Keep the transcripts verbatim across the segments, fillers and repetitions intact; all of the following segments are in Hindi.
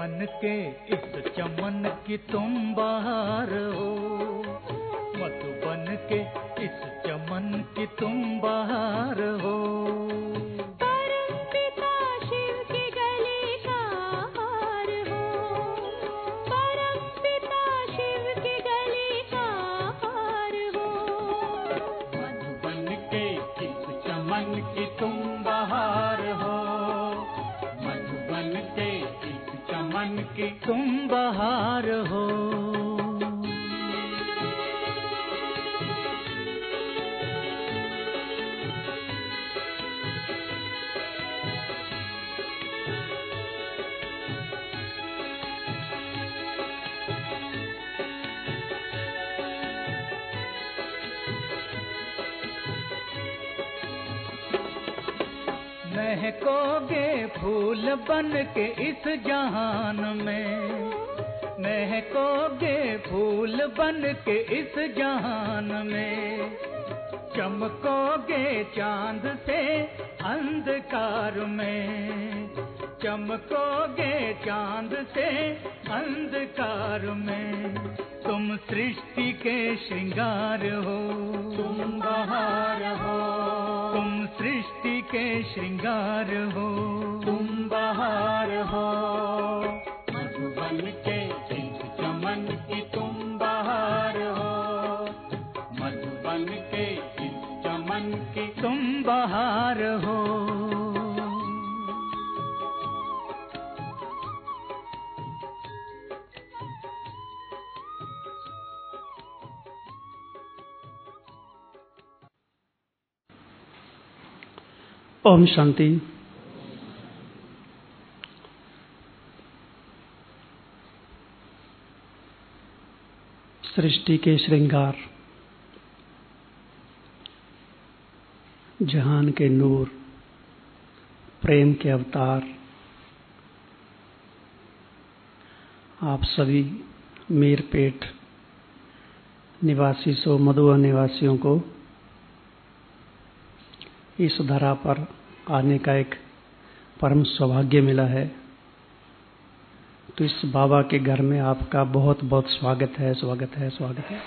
मधुबन के इस चमन की तुम बहार हो, मधुबन के इस चमन की तुम बहार हो। परम पिता शिव की गली का हार हो, परम पिता शिव की गली का हार हो। मधुबन के इस चमन की तुम बहार हो, मधुबन के इस चमन की तुम बहार हो। महकोगे फूल बन के इस जहान में, महकोगे फूल बन के इस जहान में। चमकोगे चांद से अंधकार में, चमकोगे चांद से अंधकार में। तुम सृष्टि के श्रृंगार हो, तुम बहार हो। तुम सृष्टि के श्रृंगार हो, तुम बहार हो। मधुबन के इस चमन की तुम बहार हो, मधुबन के इस चमन की तुम बहार हो। ओम शांति। सृष्टि के श्रृंगार, जहान के नूर, प्रेम के अवतार, आप सभी मीरपेट निवासी सो मधुबन निवासियों को इस धरा पर आने का एक परम सौभाग्य मिला है। तो इस बाबा के घर में आपका बहुत बहुत स्वागत है, स्वागत है, स्वागत है।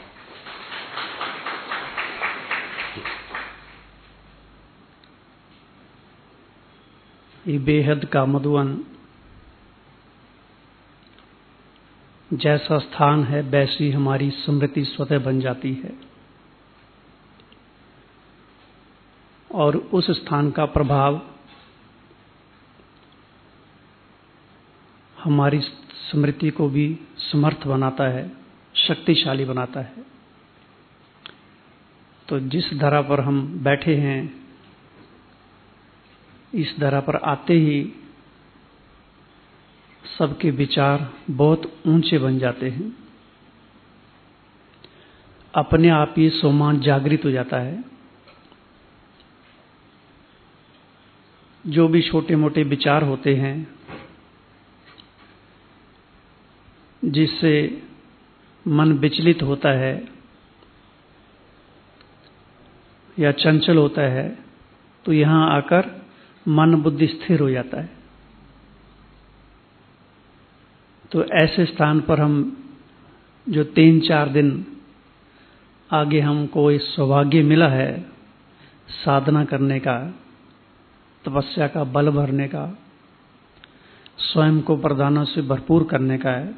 ये बेहद का मधुबन जैसा स्थान है, वैसी हमारी स्मृति स्वतः बन जाती है और उस स्थान का प्रभाव हमारी स्मृति को भी समर्थ बनाता है, शक्तिशाली बनाता है। तो जिस धरा पर हम बैठे हैं, इस धरा पर आते ही सबके विचार बहुत ऊंचे बन जाते हैं, अपने आप ही सोमान जागृत हो जाता है। जो भी छोटे मोटे विचार होते हैं जिससे मन विचलित होता है या चंचल होता है, तो यहाँ आकर मन बुद्धि स्थिर हो जाता है। तो ऐसे स्थान पर हम जो तीन चार दिन आगे हमको इस सौभाग्य मिला है साधना करने का, तपस्या का बल भरने का, स्वयं को प्रदानों से भरपूर करने का है।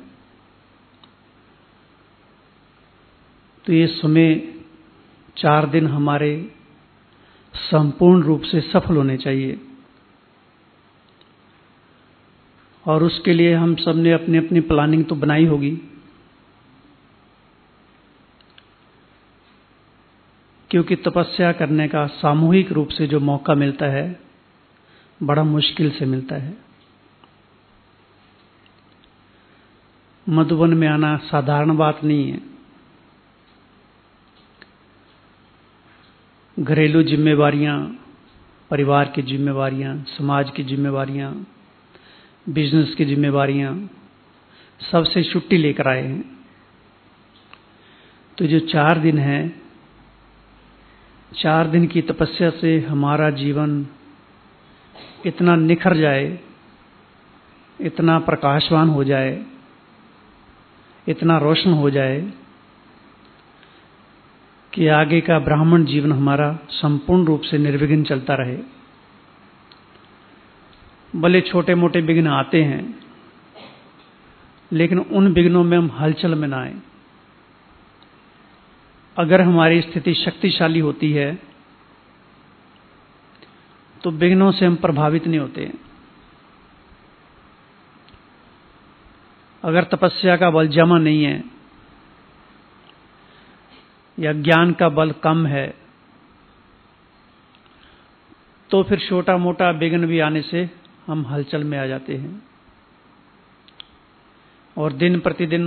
तो ये समय चार दिन हमारे संपूर्ण रूप से सफल होने चाहिए और उसके लिए हम सब ने अपनी अपनी प्लानिंग तो बनाई होगी, क्योंकि तपस्या करने का सामूहिक रूप से जो मौका मिलता है बड़ा मुश्किल से मिलता है। मधुबन में आना साधारण बात नहीं है। घरेलू जिम्मेवारियां, परिवार की जिम्मेवारियां, समाज की जिम्मेवारियां, बिजनेस की जिम्मेवारियां, सबसे छुट्टी लेकर आए हैं। तो जो चार दिन है, चार दिन की तपस्या से हमारा जीवन इतना निखर जाए इतना प्रकाशवान हो जाए, इतना रोशन हो जाए कि आगे का ब्राह्मण जीवन हमारा संपूर्ण रूप से निर्विघ्न चलता रहे। भले छोटे मोटे विघ्न आते हैं, लेकिन उन विघ्नों में हम हलचल में ना आए। अगर हमारी स्थिति शक्तिशाली होती है तो विघ्नों से हम प्रभावित नहीं होते। अगर तपस्या का बल जमा नहीं है या ज्ञान का बल कम है तो फिर छोटा मोटा विघ्न भी आने से हम हलचल में आ जाते हैं और दिन प्रतिदिन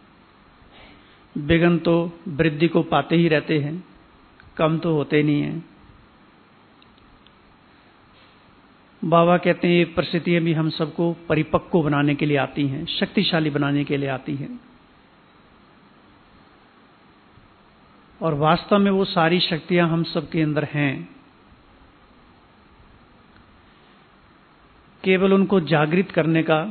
विघ्न तो वृद्धि को पाते ही रहते हैं, कम तो होते नहीं हैं। बाबा कहते हैं ये परिस्थितियां भी हम सबको परिपक्व बनाने के लिए आती हैं, शक्तिशाली बनाने के लिए आती हैं। और वास्तव में वो सारी शक्तियां हम सबके अंदर हैं, केवल उनको जागृत करने का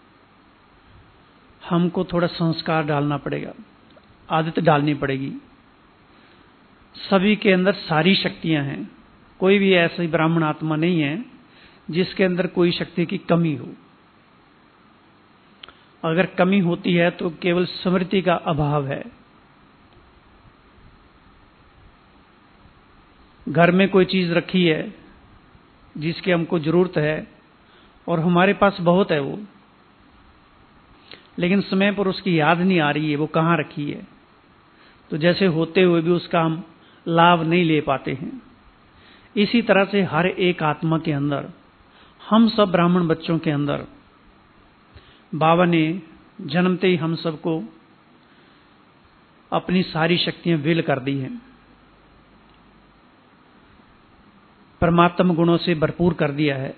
हमको थोड़ा संस्कार डालना पड़ेगा, आदत डालनी पड़ेगी। सभी के अंदर सारी शक्तियां हैं, कोई भी ऐसी ब्राह्मण आत्मा नहीं है जिसके अंदर कोई शक्ति की कमी हो। अगर कमी होती है तो केवल स्मृति का अभाव है। घर में कोई चीज रखी है जिसकी हमको जरूरत है और हमारे पास बहुत है वो, लेकिन समय पर उसकी याद नहीं आ रही है वो कहाँ रखी है, तो जैसे होते हुए भी उसका हम लाभ नहीं ले पाते हैं। इसी तरह से हर एक आत्मा के अंदर, हम सब ब्राह्मण बच्चों के अंदर बाबा ने जन्मते ही हम सबको अपनी सारी शक्तियां विल कर दी हैं, परमात्म गुणों से भरपूर कर दिया है,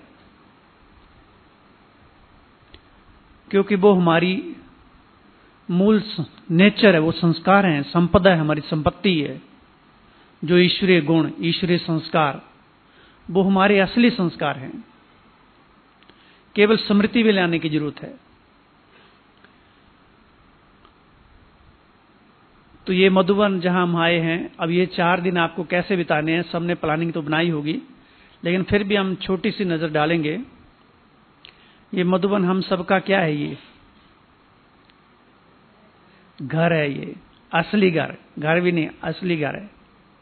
क्योंकि वो हमारी मूल नेचर है, वो संस्कार हैं, संपदा है, हमारी संपत्ति है। जो ईश्वरीय गुण, ईश्वरीय संस्कार, वो हमारे असली संस्कार हैं, केवल स्मृति में लाने की जरूरत है। तो ये मधुबन जहां हम आए हैं, अब ये चार दिन आपको कैसे बिताने हैं, सबने प्लानिंग तो बनाई होगी, लेकिन फिर भी हम छोटी सी नजर डालेंगे। ये मधुबन हम सबका क्या है, ये घर है, ये असली घर, घर भी नहीं असली घर है।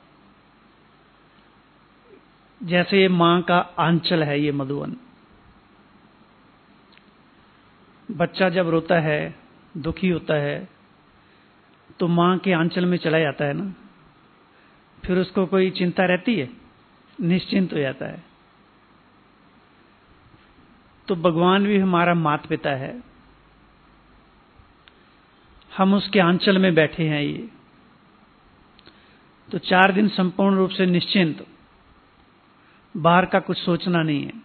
जैसे ये मां का आंचल है ये मधुबन। बच्चा जब रोता है, दुखी होता है, तो मां के आंचल में चला जाता है ना, फिर उसको कोई चिंता रहती है, निश्चिंत हो जाता है। तो भगवान भी हमारा माता पिता है, हम उसके आंचल में बैठे हैं। ये तो चार दिन संपूर्ण रूप से निश्चिंत, बाहर का कुछ सोचना नहीं है।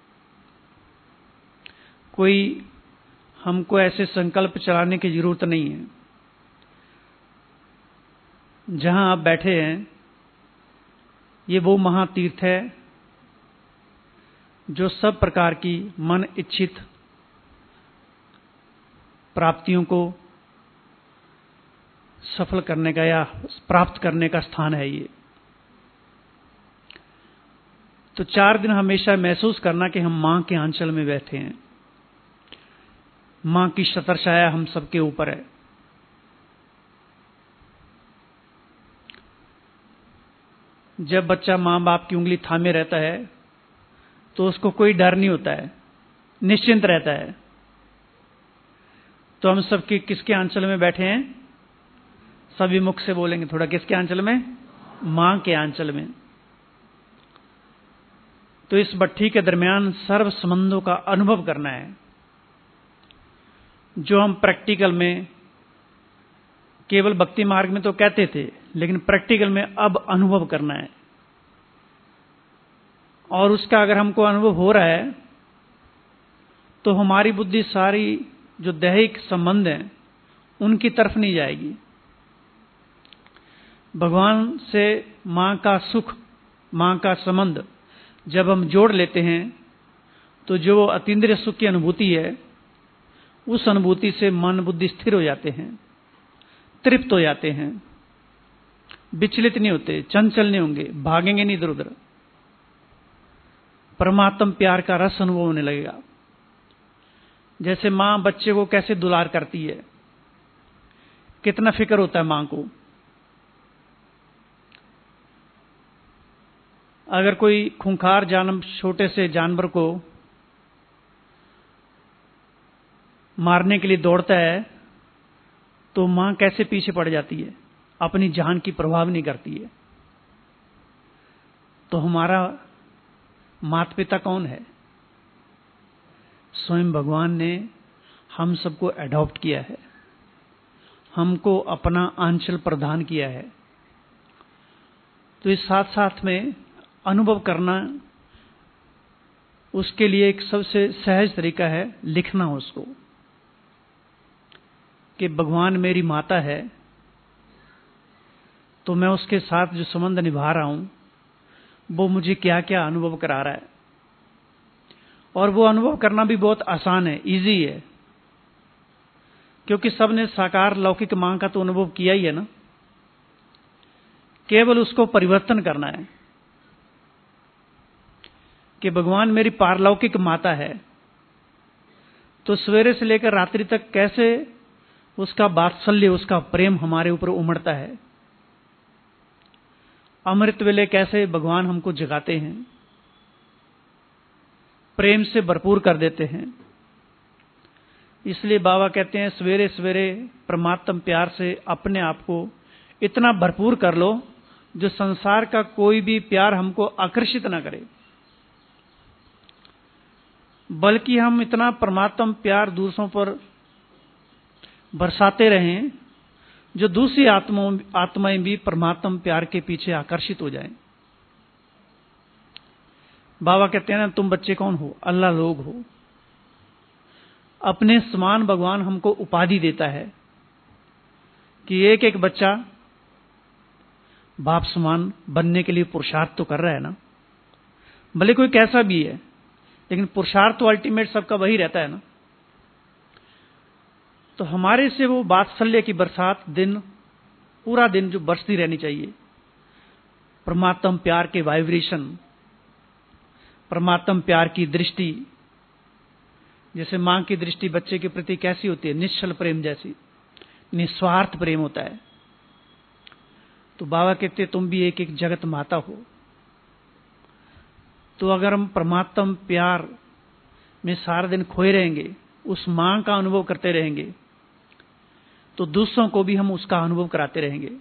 कोई हमको ऐसे संकल्प चलाने की जरूरत नहीं है। जहां आप बैठे हैं ये वो महातीर्थ है जो सब प्रकार की मन इच्छित प्राप्तियों को सफल करने का या प्राप्त करने का स्थान है ये। तो चार दिन हमेशा महसूस करना कि हम मां के आंचल में बैठे हैं, मां की छत्र छाया हम सबके ऊपर है। जब बच्चा मां बाप की उंगली थामे रहता है तो उसको कोई डर नहीं होता है, निश्चिंत रहता है। तो हम सबके किसके आंचल में बैठे हैं, सभी मुख से बोलेंगे थोड़ा, किसके आंचल में, मां के आंचल में। तो इस भट्ठी के दरमियान सर्व संबंधों का अनुभव करना है, जो हम प्रैक्टिकल में केवल भक्ति मार्ग में तो कहते थे, लेकिन प्रैक्टिकल में अब अनुभव करना है। और उसका अगर हमको अनुभव हो रहा है तो हमारी बुद्धि सारी जो दैहिक संबंध हैं उनकी तरफ नहीं जाएगी। भगवान से मां का सुख, मां का संबंध जब हम जोड़ लेते हैं तो जो अतीन्द्रिय सुख की अनुभूति है उस अनुभूति से मन बुद्धि स्थिर हो जाते हैं, तृप्त हो जाते हैं, विचलित नहीं होते, चंचल नहीं होंगे, भागेंगे नहीं इधर उधर। परमात्म प्यार का रस अनुभव होने लगेगा। जैसे मां बच्चे को कैसे दुलार करती है, कितना फिक्र होता है मां को। अगर कोई खूंखार जानवर, छोटे से जानवर को मारने के लिए दौड़ता है तो मां कैसे पीछे पड़ जाती है, अपनी जान की परवाह नहीं करती है। तो हमारा माता पिता कौन है? स्वयं भगवान ने हम सबको अडॉप्ट किया है, हमको अपना आंचल प्रदान किया है। तो इस साथ साथ में अनुभव करना, उसके लिए एक सबसे सहज तरीका है लिखना उसको, कि भगवान मेरी माता है तो मैं उसके साथ जो संबंध निभा रहा हूं वो मुझे क्या क्या अनुभव करा रहा है। और वो अनुभव करना भी बहुत आसान है, इजी है, क्योंकि सबने साकार लौकिक मां का तो अनुभव किया ही है ना। केवल उसको परिवर्तन करना है कि भगवान मेरी पारलौकिक माता है, तो सवेरे से लेकर रात्रि तक कैसे उसका वात्सल्य, उसका प्रेम हमारे ऊपर उमड़ता है। अमृत वेले कैसे भगवान हमको जगाते हैं, प्रेम से भरपूर कर देते हैं। इसलिए बाबा कहते हैं सवेरे सवेरे परमात्म प्यार से अपने आप को इतना भरपूर कर लो जो संसार का कोई भी प्यार हमको आकर्षित ना करे, बल्कि हम इतना परमात्म प्यार दूसरों पर बरसाते रहें जो दूसरी आत्माओं आत्माएं भी परमात्म प्यार के पीछे आकर्षित हो जाएं। बाबा कहते हैं ना, तुम बच्चे कौन हो? अल्लाह लोग हो। अपने समान भगवान हमको उपाधि देता है कि एक एक बच्चा बाप समान बनने के लिए पुरुषार्थ तो कर रहा है ना, भले कोई कैसा भी है, लेकिन पुरुषार्थ तो अल्टीमेट सबका वही रहता है ना। तो हमारे से वो वात्सल्य की बरसात दिन पूरा दिन जो बरसती रहनी चाहिए, परमात्म प्यार के वाइब्रेशन, परमात्म प्यार की दृष्टि। जैसे मां की दृष्टि बच्चे के प्रति कैसी होती है? निश्चल प्रेम जैसी, निस्वार्थ प्रेम होता है। तो बाबा कहते तुम भी एक एक जगत माता हो। तो अगर हम परमात्म प्यार में सारा दिन खोए रहेंगे, उस मां का अनुभव करते रहेंगे, तो दूसरों को भी हम उसका अनुभव कराते रहेंगे।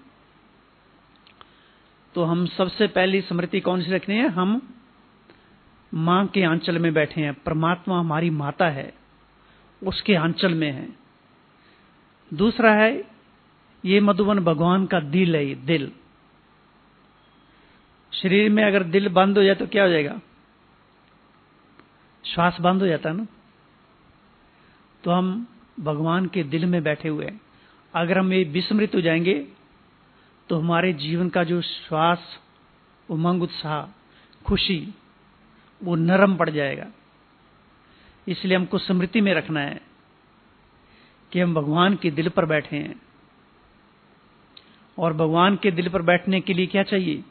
तो हम सबसे पहली स्मृति कौन सी रखनी है? हम मां के आंचल में बैठे हैं, परमात्मा हमारी माता है, उसके आंचल में है। दूसरा है ये मधुबन भगवान का दिल है। ये दिल, शरीर में अगर दिल बंद हो जाए तो क्या हो जाएगा? श्वास बंद हो जाता है ना। तो हम भगवान के दिल में बैठे हुए हैं। अगर हम ये विस्मृत हो जाएंगे तो हमारे जीवन का जो श्वास, उमंग, उत्साह, खुशी, वो नरम पड़ जाएगा। इसलिए हमको स्मृति में रखना है कि हम भगवान के दिल पर बैठे हैं। और भगवान के दिल पर बैठने के लिए क्या चाहिए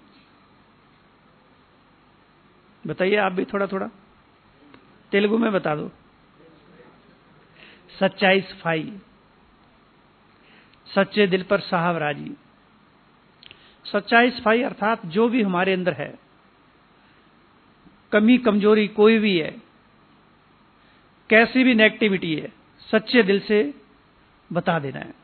बताइए? आप भी थोड़ा थोड़ा तेलुगु में बता दो। सच्चाई, सफाई, सच्चे दिल पर साहब राजी। सच्चाई सफाई अर्थात जो भी हमारे अंदर है, कमी कमजोरी कोई भी है, कैसी भी नेगेटिविटी है, सच्चे दिल से बता देना है।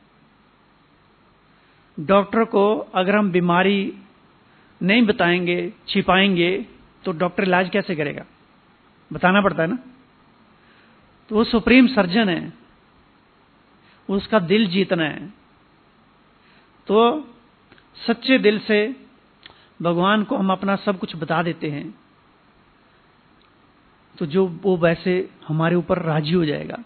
डॉक्टर को अगर हम बीमारी नहीं बताएंगे, छिपाएंगे, तो डॉक्टर इलाज कैसे करेगा? बताना पड़ता है ना। तो वो सुप्रीम सर्जन है, उसका दिल जीतना है। तो सच्चे दिल से भगवान को हम अपना सब कुछ बता देते हैं, तो जो वो वैसे हमारे ऊपर राजी हो जाएगा।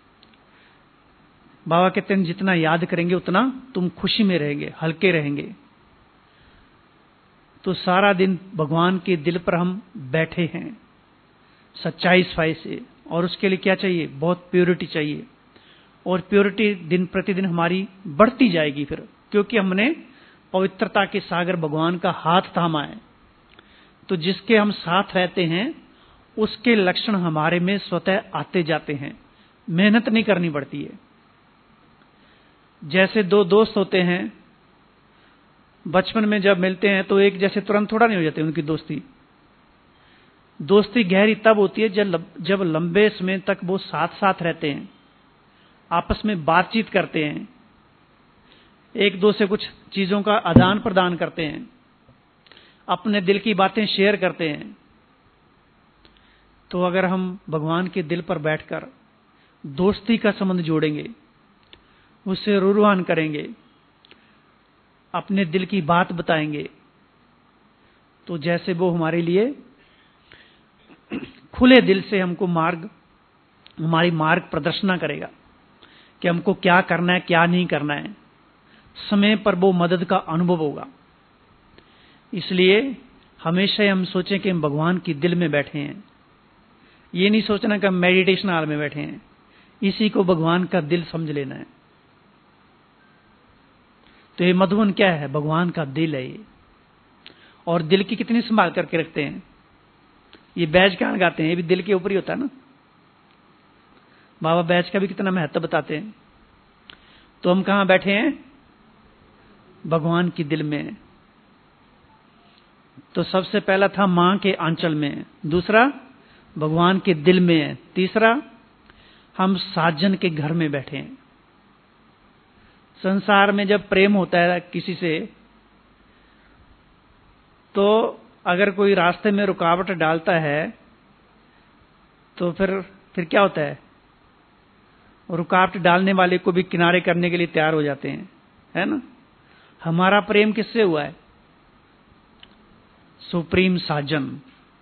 बाबा कहते हैं जितना याद करेंगे उतना तुम खुशी में रहेंगे, हल्के रहेंगे। तो सारा दिन भगवान के दिल पर हम बैठे हैं सच्चाई सफाई से। और उसके लिए क्या चाहिए? बहुत प्योरिटी चाहिए, और प्योरिटी दिन प्रतिदिन हमारी बढ़ती जाएगी फिर, क्योंकि हमने पवित्रता के सागर भगवान का हाथ थामा है। तो जिसके हम साथ रहते हैं उसके लक्षण हमारे में स्वतः आते जाते हैं, मेहनत नहीं करनी पड़ती है। जैसे दो दोस्त होते हैं, बचपन में जब मिलते हैं तो एक जैसे तुरंत थोड़ा नहीं हो जाती उनकी दोस्ती। दोस्ती गहरी तब होती है जब जब लंबे समय तक वो साथ साथ रहते हैं, आपस में बातचीत करते हैं, एक दो से कुछ चीजों का आदान प्रदान करते हैं, अपने दिल की बातें शेयर करते हैं। तो अगर हम भगवान के दिल पर बैठकर दोस्ती का संबंध जोड़ेंगे, उससे रूहान करेंगे, अपने दिल की बात बताएंगे, तो जैसे वो हमारे लिए खुले दिल से हमको मार्ग हमारी मार्ग प्रदर्शना करेगा कि हमको क्या करना है क्या नहीं करना है, समय पर वो मदद का अनुभव होगा। इसलिए हमेशा हम सोचें कि हम भगवान की दिल में बैठे हैं, ये नहीं सोचना कि हम मेडिटेशन हॉल में बैठे हैं, इसी को भगवान का दिल समझ लेना है। तो ये मधुबन क्या है? भगवान का दिल है ये। और दिल की कितनी संभाल करके रखते हैं। ये बैज क्या लगाते हैं, ये भी दिल के ऊपर ही होता है ना। बाबा बैज का भी कितना महत्व बताते हैं। तो हम कहां बैठे हैं? भगवान की दिल में। तो सबसे पहला था मां के आंचल में, दूसरा भगवान के दिल में, तीसरा हम साजन के घर में बैठे हैं। संसार में जब प्रेम होता है किसी से, तो अगर कोई रास्ते में रुकावट डालता है तो फिर फिर क्या होता है? रुकावट डालने वाले को भी किनारे करने के लिए तैयार हो जाते हैं, है ना। हमारा प्रेम किससे हुआ है? सुप्रीम साजन।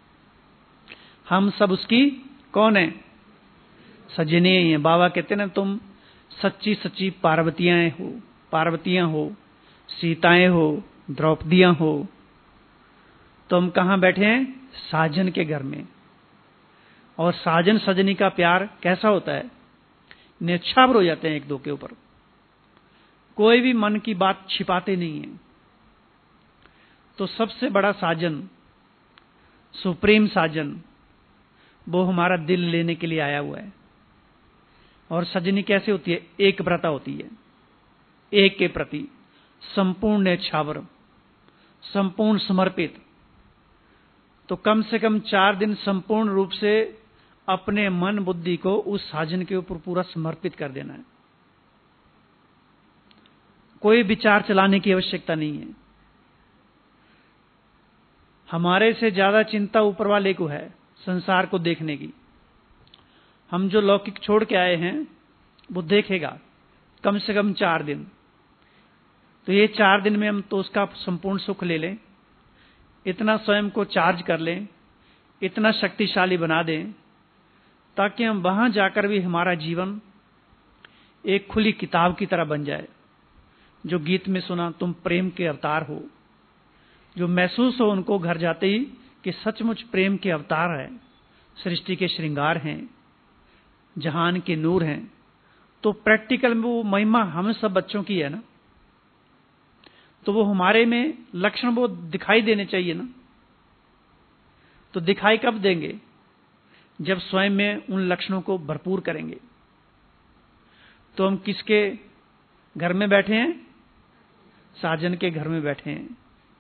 हम सब उसकी कौन है? सजने हैं। बाबा कहते हैं ना, तुम सच्ची सच्ची पार्वतियां हो, पार्वतियां हो, सीताएं हो, द्रौपदियां हो। तो हम कहां बैठे हैं? साजन के घर में। और साजन सजनी का प्यार कैसा होता है? न्यौछावर हो जाते हैं एक दो के ऊपर। कोई भी मन की बात छिपाते नहीं है। तो सबसे बड़ा साजन, सुप्रीम साजन, वो हमारा दिल लेने के लिए आया हुआ है। और सजनी कैसे होती है? एक व्रता होती है, एक के प्रति संपूर्ण न्यौछावर, संपूर्ण समर्पित। तो कम से कम चार दिन संपूर्ण रूप से अपने मन बुद्धि को उस साजन के ऊपर पूरा समर्पित कर देना है। कोई विचार चलाने की आवश्यकता नहीं है। हमारे से ज्यादा चिंता ऊपर वाले को है, संसार को देखने की। हम जो लौकिक छोड़ के आए हैं वो देखेगा कम से कम चार दिन। तो ये चार दिन में हम तो उसका संपूर्ण सुख ले लें, इतना स्वयं को चार्ज कर लें, इतना शक्तिशाली बना दें, ताकि हम वहां जाकर भी हमारा जीवन एक खुली किताब की तरह बन जाए। जो गीत में सुना, तुम प्रेम के अवतार हो, जो महसूस हो उनको घर जाते ही कि सचमुच प्रेम के अवतार है, सृष्टि के श्रृंगार हैं, जहान के नूर हैं। तो प्रैक्टिकल में वो महिमा हम सब बच्चों की है ना। तो वो हमारे में लक्षण वो दिखाई देने चाहिए ना। तो दिखाई कब देंगे? जब स्वयं में उन लक्षणों को भरपूर करेंगे। तो हम किसके घर में बैठे हैं? साजन के घर में बैठे हैं।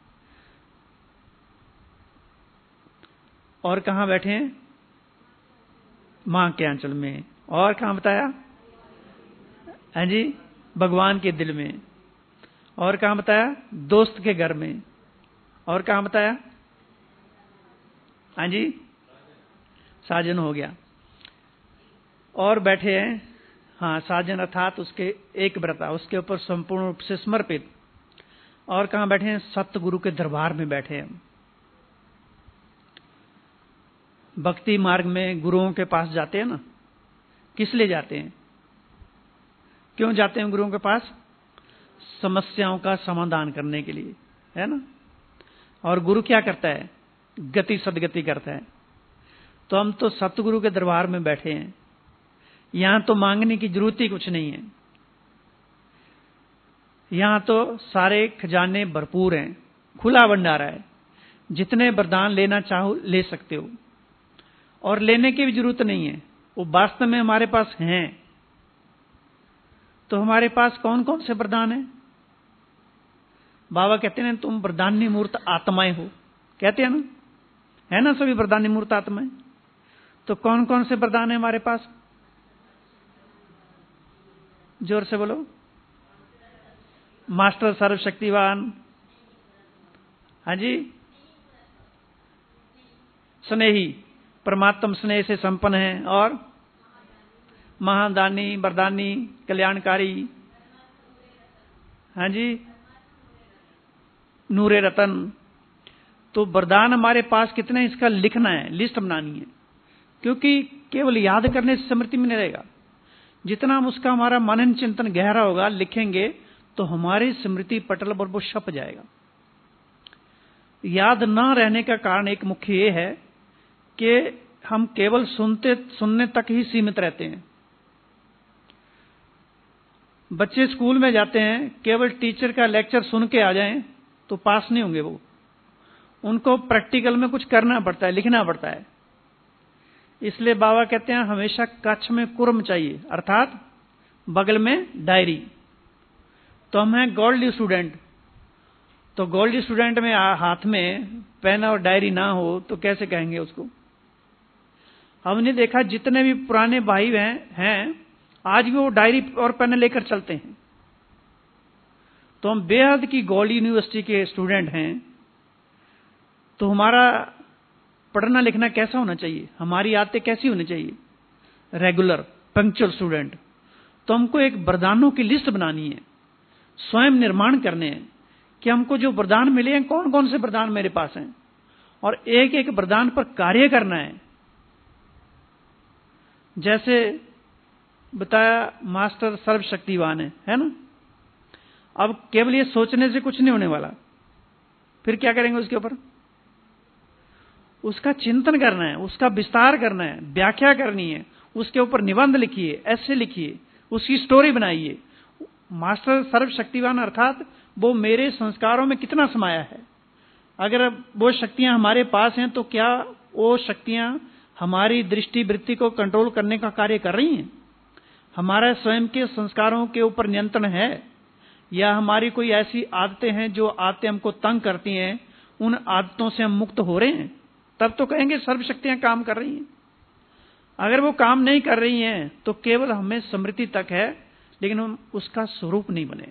और कहां बैठे हैं? मां के आंचल में। और कहां बताया? है जी, भगवान के दिल में। और कहां बताया? दोस्त के घर में। और कहां बताया? हाँ जी, साजन हो गया। और बैठे हैं, हाँ, साजन अर्थात उसके एक व्रता, उसके ऊपर संपूर्ण रूप से समर्पित। और कहां बैठे हैं? सतगुरु के दरबार में बैठे हैं। भक्ति मार्ग में गुरुओं के पास जाते हैं ना, किस लिए जाते हैं? क्यों जाते हैं गुरुओं के पास? समस्याओं का समाधान करने के लिए, है ना। और गुरु क्या करता है? गति सदगति करता है। तो हम तो सतगुरु के दरबार में बैठे हैं। यहां तो मांगने की जरूरत ही कुछ नहीं है, यहां तो सारे खजाने भरपूर हैं, खुला भंडारा है, जितने वरदान लेना चाहो ले सकते हो, और लेने की भी जरूरत नहीं है, वो वास्तव में हमारे पास हैं। तो हमारे पास कौन कौन से वरदान हैं? बाबा कहते हैं तुम वरदानी मूर्त आत्माएं हो, कहते हैं ना, है ना सभी वरदानी मूर्त आत्माएं। तो कौन कौन से वरदान है हमारे पास? जोर से बोलो। मास्टर सर्वशक्तिवान, हाँ जी, स्नेही, परमात्म स्नेह से संपन्न है, और महादानी, वरदानी, कल्याणकारी, हाँ जी, नूरे रतन। तो वरदान हमारे पास कितने, इसका लिखना है, लिस्ट बनानी है, क्योंकि केवल याद करने से स्मृति में नहीं रहेगा। जितना हम उसका हमारा मनन चिंतन गहरा होगा, लिखेंगे, तो हमारी स्मृति पटल पर वो छप जाएगा। याद न रहने का कारण एक मुख्य ये है कि हम केवल सुनते सुनने तक ही सीमित रहते हैं। बच्चे स्कूल में जाते हैं, केवल टीचर का लेक्चर सुन के आ जाएं तो पास नहीं होंगे वो, उनको प्रैक्टिकल में कुछ करना पड़ता है, लिखना पड़ता है। इसलिए बाबा कहते हैं हमेशा कच्छ में कुर्म चाहिए, अर्थात बगल में डायरी। तो हम हैं गोल्ड स्टूडेंट, तो गोल्ड स्टूडेंट में हाथ में पेन और डायरी ना हो तो कैसे कहेंगे उसको? हमने देखा जितने भी पुराने भाई हैं हैं आज भी वो डायरी और पेन लेकर चलते हैं। तो हम बेहद की गोल्ड यूनिवर्सिटी के स्टूडेंट हैं, तो हमारा पढ़ना लिखना कैसा होना चाहिए, हमारी आदतें कैसी होनी चाहिए? Regular punctual student. तो हमको एक वरदानों की लिस्ट बनानी है, स्वयं निर्माण करने हैं कि हमको जो वरदान मिले हैं, कौन कौन से वरदान मेरे पास हैं, और एक एक वरदान पर कार्य करना है। जैसे बताया मास्टर सर्वशक्तिवान है, है ना। अब केवल ये सोचने से कुछ नहीं होने वाला, फिर क्या करेंगे उसके ऊपर? उसका चिंतन करना है, उसका विस्तार करना है, व्याख्या करनी है, उसके ऊपर निबंध लिखिए, ऐसे लिखिए, उसकी स्टोरी बनाइए। मास्टर सर्वशक्तिवान अर्थात वो मेरे संस्कारों में कितना समाया है। अगर वो शक्तियां हमारे पास हैं तो क्या वो शक्तियां हमारी दृष्टि वृत्ति को कंट्रोल करने का कार्य कर रही हैं? हमारा स्वयं के संस्कारों के ऊपर नियंत्रण है, या हमारी कोई ऐसी आदतें हैं जो आदतें हमको तंग करती हैं, उन आदतों से हम मुक्त हो रहे हैं? तब तो कहेंगे सर्वशक्तियां काम कर रही हैं। अगर वो काम नहीं कर रही हैं तो केवल हमें स्मृति तक है, लेकिन हम उसका स्वरूप नहीं बने।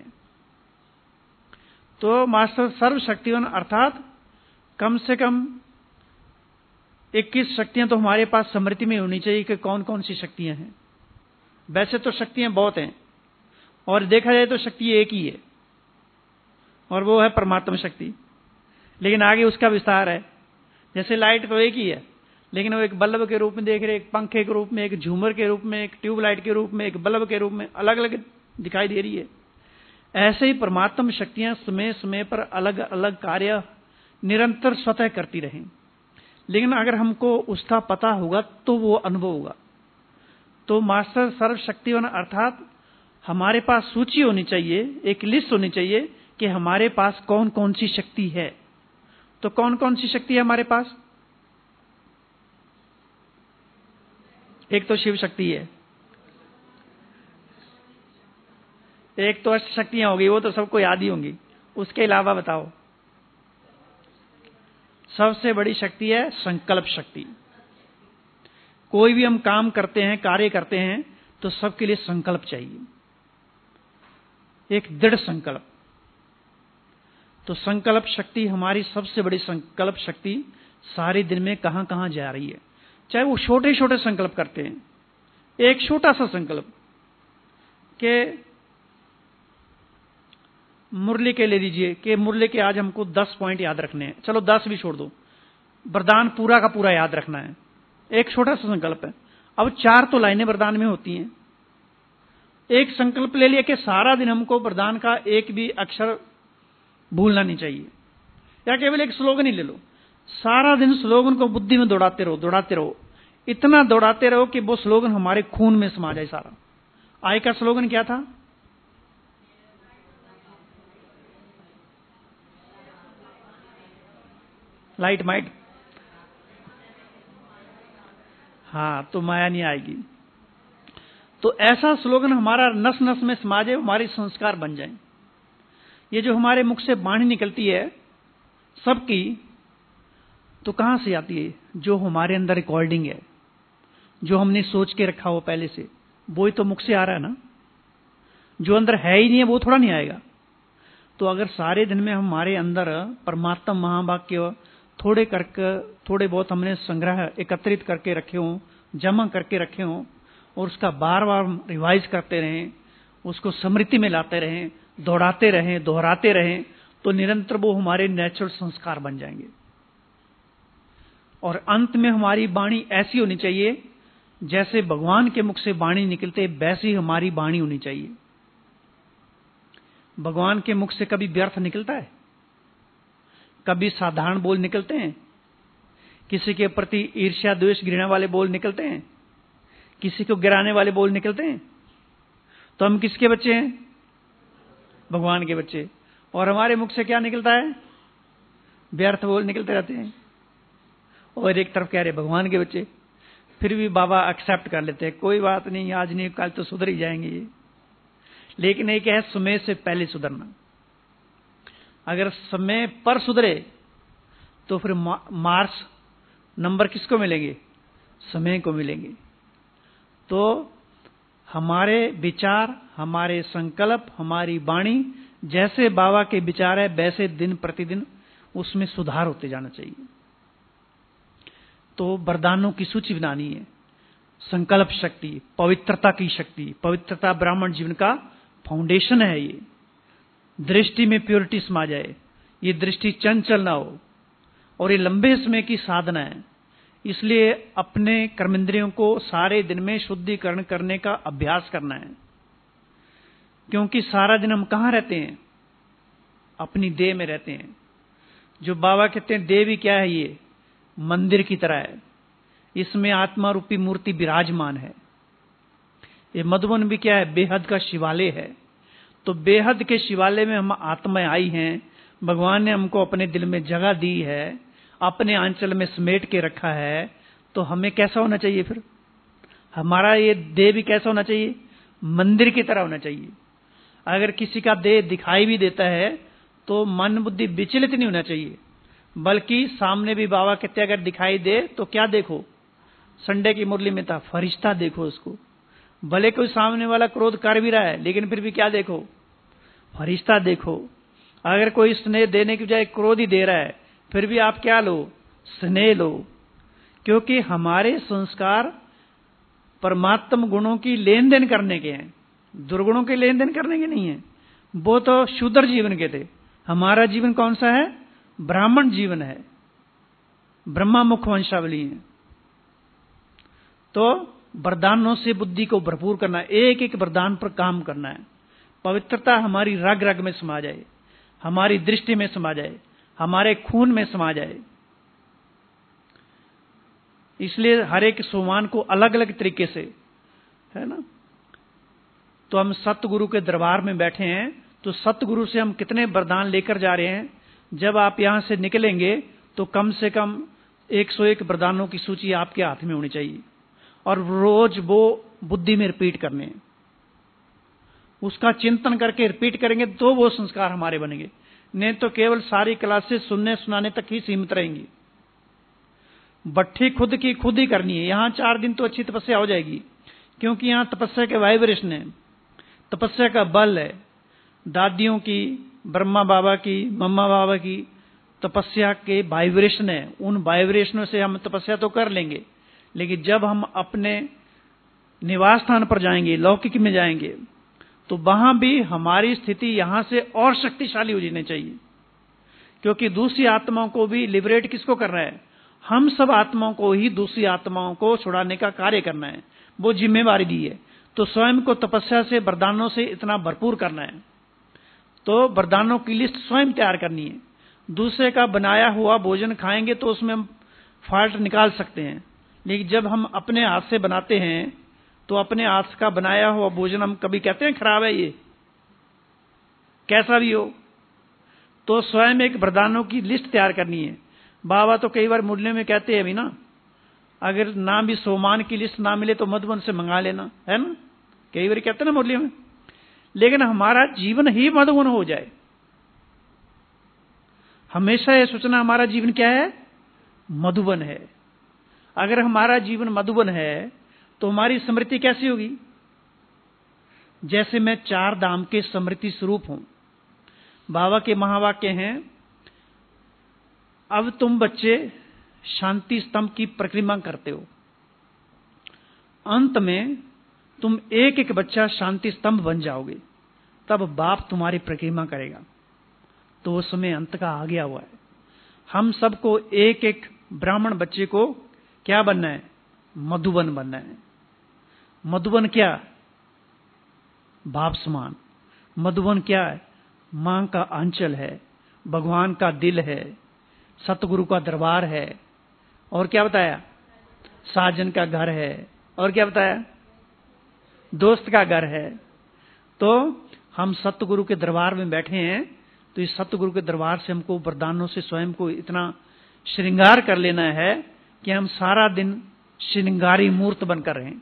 तो मास्टर सर्वशक्तिवान अर्थात कम से कम इक्कीस शक्तियां तो हमारे पास स्मृति में होनी चाहिए कि कौन कौन सी शक्तियां हैं। वैसे तो शक्तियां बहुत हैं, और देखा जाए तो शक्ति एक ही है, और वो है परमात्मा शक्ति। लेकिन आगे उसका विस्तार है। जैसे लाइट तो एक ही है, लेकिन वो एक बल्ब के रूप में देख रहे, एक पंखे के रूप में, एक झूमर के रूप में, एक ट्यूबलाइट के रूप में, एक बल्ब के रूप में अलग अलग दिखाई दे रही है। ऐसे ही परमात्मा शक्तियां समय समय पर अलग अलग कार्य निरंतर स्वतः करती रहें। लेकिन अगर हमको उसका पता होगा तो वो अनुभव होगा। तो मास्टर सर्वशक्तिवान अर्थात हमारे पास सूची होनी चाहिए, एक लिस्ट होनी चाहिए कि हमारे पास कौन कौन सी शक्ति है। तो कौन कौन सी शक्ति है हमारे पास? एक तो शिव शक्ति है, एक तो अष्ट शक्तियां होगी, वो तो सबको याद ही होंगी। उसके अलावा बताओ। सबसे बड़ी शक्ति है संकल्प शक्ति। कोई भी हम काम करते हैं, कार्य करते हैं, तो सबके लिए संकल्प चाहिए, एक दृढ़ संकल्प। तो संकल्प शक्ति हमारी सबसे बड़ी संकल्प शक्ति सारे दिन में कहां कहां जा रही है। चाहे वो छोटे छोटे संकल्प करते हैं, एक छोटा सा संकल्प के मुरली के ले लीजिए कि मुरली के आज हमको दस पॉइंट याद रखने हैं, चलो दस भी छोड़ दो, वरदान पूरा का पूरा याद रखना है, एक छोटा सा संकल्प है। अब चार तो लाइनें वरदान में होती हैं। एक संकल्प ले लिया कि सारा दिन हमको वरदान का एक भी अक्षर भूलना नहीं चाहिए, या केवल एक स्लोगन ही ले लो, सारा दिन स्लोगन को बुद्धि में दौड़ाते रहो दौड़ाते रहो। इतना दौड़ाते रहो कि वो स्लोगन हमारे खून में समा जाए सारा। आई का स्लोगन क्या था? लाइट माइट, हाँ, तो माया नहीं आएगी। तो ऐसा स्लोगन हमारा नस नस में समा जाए, हमारे संस्कार बन जाए। ये जो हमारे मुख से वाणी निकलती है सबकी, तो कहां से आती है? जो हमारे अंदर रिकॉर्डिंग है, जो हमने सोच के रखा हो पहले से, वो ही तो मुख से आ रहा है ना। जो अंदर है ही नहीं है वो थोड़ा नहीं आएगा। तो अगर सारे दिन में हमारे अंदर परमात्मा महावाक्य थोड़े करके, थोड़े बहुत हमने संग्रह एकत्रित करके रखे हों, जमा करके रखे हों, और उसका बार बार रिवाइज करते रहें, उसको स्मृति में लाते रहें, दौड़ाते रहें, दोहराते रहें, तो निरंतर वो हमारे नेचुरल संस्कार बन जाएंगे। और अंत में हमारी वाणी ऐसी होनी चाहिए, जैसे भगवान के मुख से वाणी निकलते वैसी हमारी वाणी होनी चाहिए। भगवान के मुख से कभी व्यर्थ निकलता है? कभी साधारण बोल निकलते हैं? किसी के प्रति ईर्ष्या द्वेष घृणा वाले बोल निकलते हैं? किसी को गिराने वाले बोल निकलते हैं? तो हम किसके बच्चे हैं? भगवान के बच्चे। और हमारे मुख से क्या निकलता है? व्यर्थ बोल निकलते रहते हैं। और एक तरफ कह रहे भगवान के बच्चे, फिर भी बाबा एक्सेप्ट कर लेते हैं, कोई बात नहीं, आज नहीं कल तो सुधर ही जाएंगे ये। लेकिन एक है समय से पहले सुधरना। अगर समय पर सुधरे तो फिर मार्क्स नंबर किसको मिलेंगे? समय को मिलेंगे। तो हमारे विचार, हमारे संकल्प, हमारी वाणी जैसे बाबा के विचार है वैसे दिन प्रतिदिन उसमें सुधार होते जाना चाहिए। तो वरदानों की सूची बनानी है। संकल्प शक्ति, पवित्रता की शक्ति, पवित्रता ब्राह्मण जीवन का फाउंडेशन है। ये दृष्टि में प्योरिटी समा जाए, ये दृष्टि चंचल ना हो, और ये लंबे समय की साधना है। इसलिए अपने कर्मेंद्रियों को सारे दिन में शुद्धिकरण करने का अभ्यास करना है। क्योंकि सारा दिन हम कहां रहते हैं? अपनी देह में रहते हैं। जो बाबा कहते हैं देह भी क्या है? ये मंदिर की तरह है, इसमें आत्मा रूपी मूर्ति विराजमान है। ये मधुबन भी क्या है? बेहद का शिवालय है। तो बेहद के शिवालय में हम आत्माएं आई हैं। भगवान ने हमको अपने दिल में जगह दी है, अपने आंचल में समेट के रखा है। तो हमें कैसा होना चाहिए? फिर हमारा ये देह भी कैसा होना चाहिए? मंदिर की तरह होना चाहिए। अगर किसी का देह दिखाई भी देता है तो मन बुद्धि विचलित नहीं होना चाहिए, बल्कि सामने भी बाबा कहते अगर दिखाई दे तो क्या देखो? संडे की मुरली में था, फरिश्ता देखो उसको। भले कोई सामने वाला क्रोध कर भी रहा है, लेकिन फिर भी क्या देखो? फरिश्ता देखो। अगर कोई स्नेह देने की बजाय क्रोध ही दे रहा है, फिर भी आप क्या लो? स्नेह लो। क्योंकि हमारे संस्कार परमात्म गुणों की लेन देन करने के हैं, दुर्गुणों के लेन देन करने के नहीं है। वो तो शूद्र जीवन के थे। हमारा जीवन कौन सा है? ब्राह्मण जीवन है, ब्रह्मा मुख वंशावली है। तो वरदानों से बुद्धि को भरपूर करना, एक एक वरदान पर काम करना है। पवित्रता हमारी रग रग में समा जाए, हमारी दृष्टि में समा जाए, हमारे खून में समा जाए। इसलिए हर एक सोमान को अलग अलग तरीके से, है ना। तो हम सतगुरु के दरबार में बैठे हैं, तो सतगुरु से हम कितने वरदान लेकर जा रहे हैं। जब आप यहां से निकलेंगे तो कम से कम एक सौ एक वरदानों की सूची आपके हाथ में होनी चाहिए, और रोज वो बुद्धि में रिपीट करने हैं। उसका चिंतन करके रिपीट करेंगे तो वो संस्कार हमारे बनेंगे। नहीं तो केवल सारी क्लासेस सुनने सुनाने तक ही सीमित रहेंगी। भट्ठी खुद की खुद ही करनी है। यहां चार दिन तो अच्छी तपस्या हो जाएगी, क्योंकि यहां तपस्या के वाइब्रेशन है, तपस्या का बल है। दादियों की, ब्रह्मा बाबा की, मम्मा बाबा की तपस्या के वाइब्रेशन है। उन वाइब्रेशनों से हम तपस्या तो कर लेंगे, लेकिन जब हम अपने निवास स्थान पर जाएंगे, लौकिक में जाएंगे, तो वहां भी हमारी स्थिति यहां से और शक्तिशाली हो जानी चाहिए। क्योंकि दूसरी आत्माओं को भी लिबरेट किसको करना है? हम सब आत्माओं को ही दूसरी आत्माओं को छुड़ाने का कार्य करना है, वो जिम्मेवारी दी है। तो स्वयं को तपस्या से, वरदानों से इतना भरपूर करना है। तो वरदानों की लिस्ट स्वयं तैयार करनी है। दूसरे का बनाया हुआ भोजन खाएंगे तो उसमें हम फॉल्ट निकाल सकते हैं, लेकिन जब हम अपने हाथ से बनाते हैं तो अपने हाथ का बनाया हुआ भोजन हम कभी कहते हैं खराब है, ये कैसा भी हो। तो स्वयं एक वरदानों की लिस्ट तैयार करनी है। बाबा तो कई बार मुरली में कहते हैं भी ना, अगर ना भी सोमान की लिस्ट ना मिले तो मधुबन से मंगा लेना, है ना, कई बार कहते हैं ना मुरली में। लेकिन हमारा जीवन ही मधुबन हो जाए, हमेशा यह सोचना हमारा जीवन क्या है, मधुबन है। अगर हमारा जीवन मधुबन है तो हमारी स्मृति कैसी होगी, जैसे मैं चार धाम के स्मृति स्वरूप हूं। बाबा के महावाक्य हैं, अब तुम बच्चे शांति स्तंभ की परिक्रमा करते हो, अंत में तुम एक एक बच्चा शांति स्तंभ बन जाओगे, तब बाप तुम्हारी परिक्रमा करेगा। तो उस समय अंत का आ गया हुआ है। हम सबको एक एक ब्राह्मण बच्चे को क्या बनना है, मधुबन बनना है। मधुबन क्या, बाप समान। मधुबन क्या है, मां का आंचल है, भगवान का दिल है, सतगुरु का दरबार है, और क्या बताया, साजन का घर है, और क्या बताया, दोस्त का घर है। तो हम सतगुरु के दरबार में बैठे हैं, तो इस सतगुरु के दरबार से हमको वरदानों से स्वयं को इतना श्रृंगार कर लेना है कि हम सारा दिन श्रृंगारी मूर्त बनकर रहें।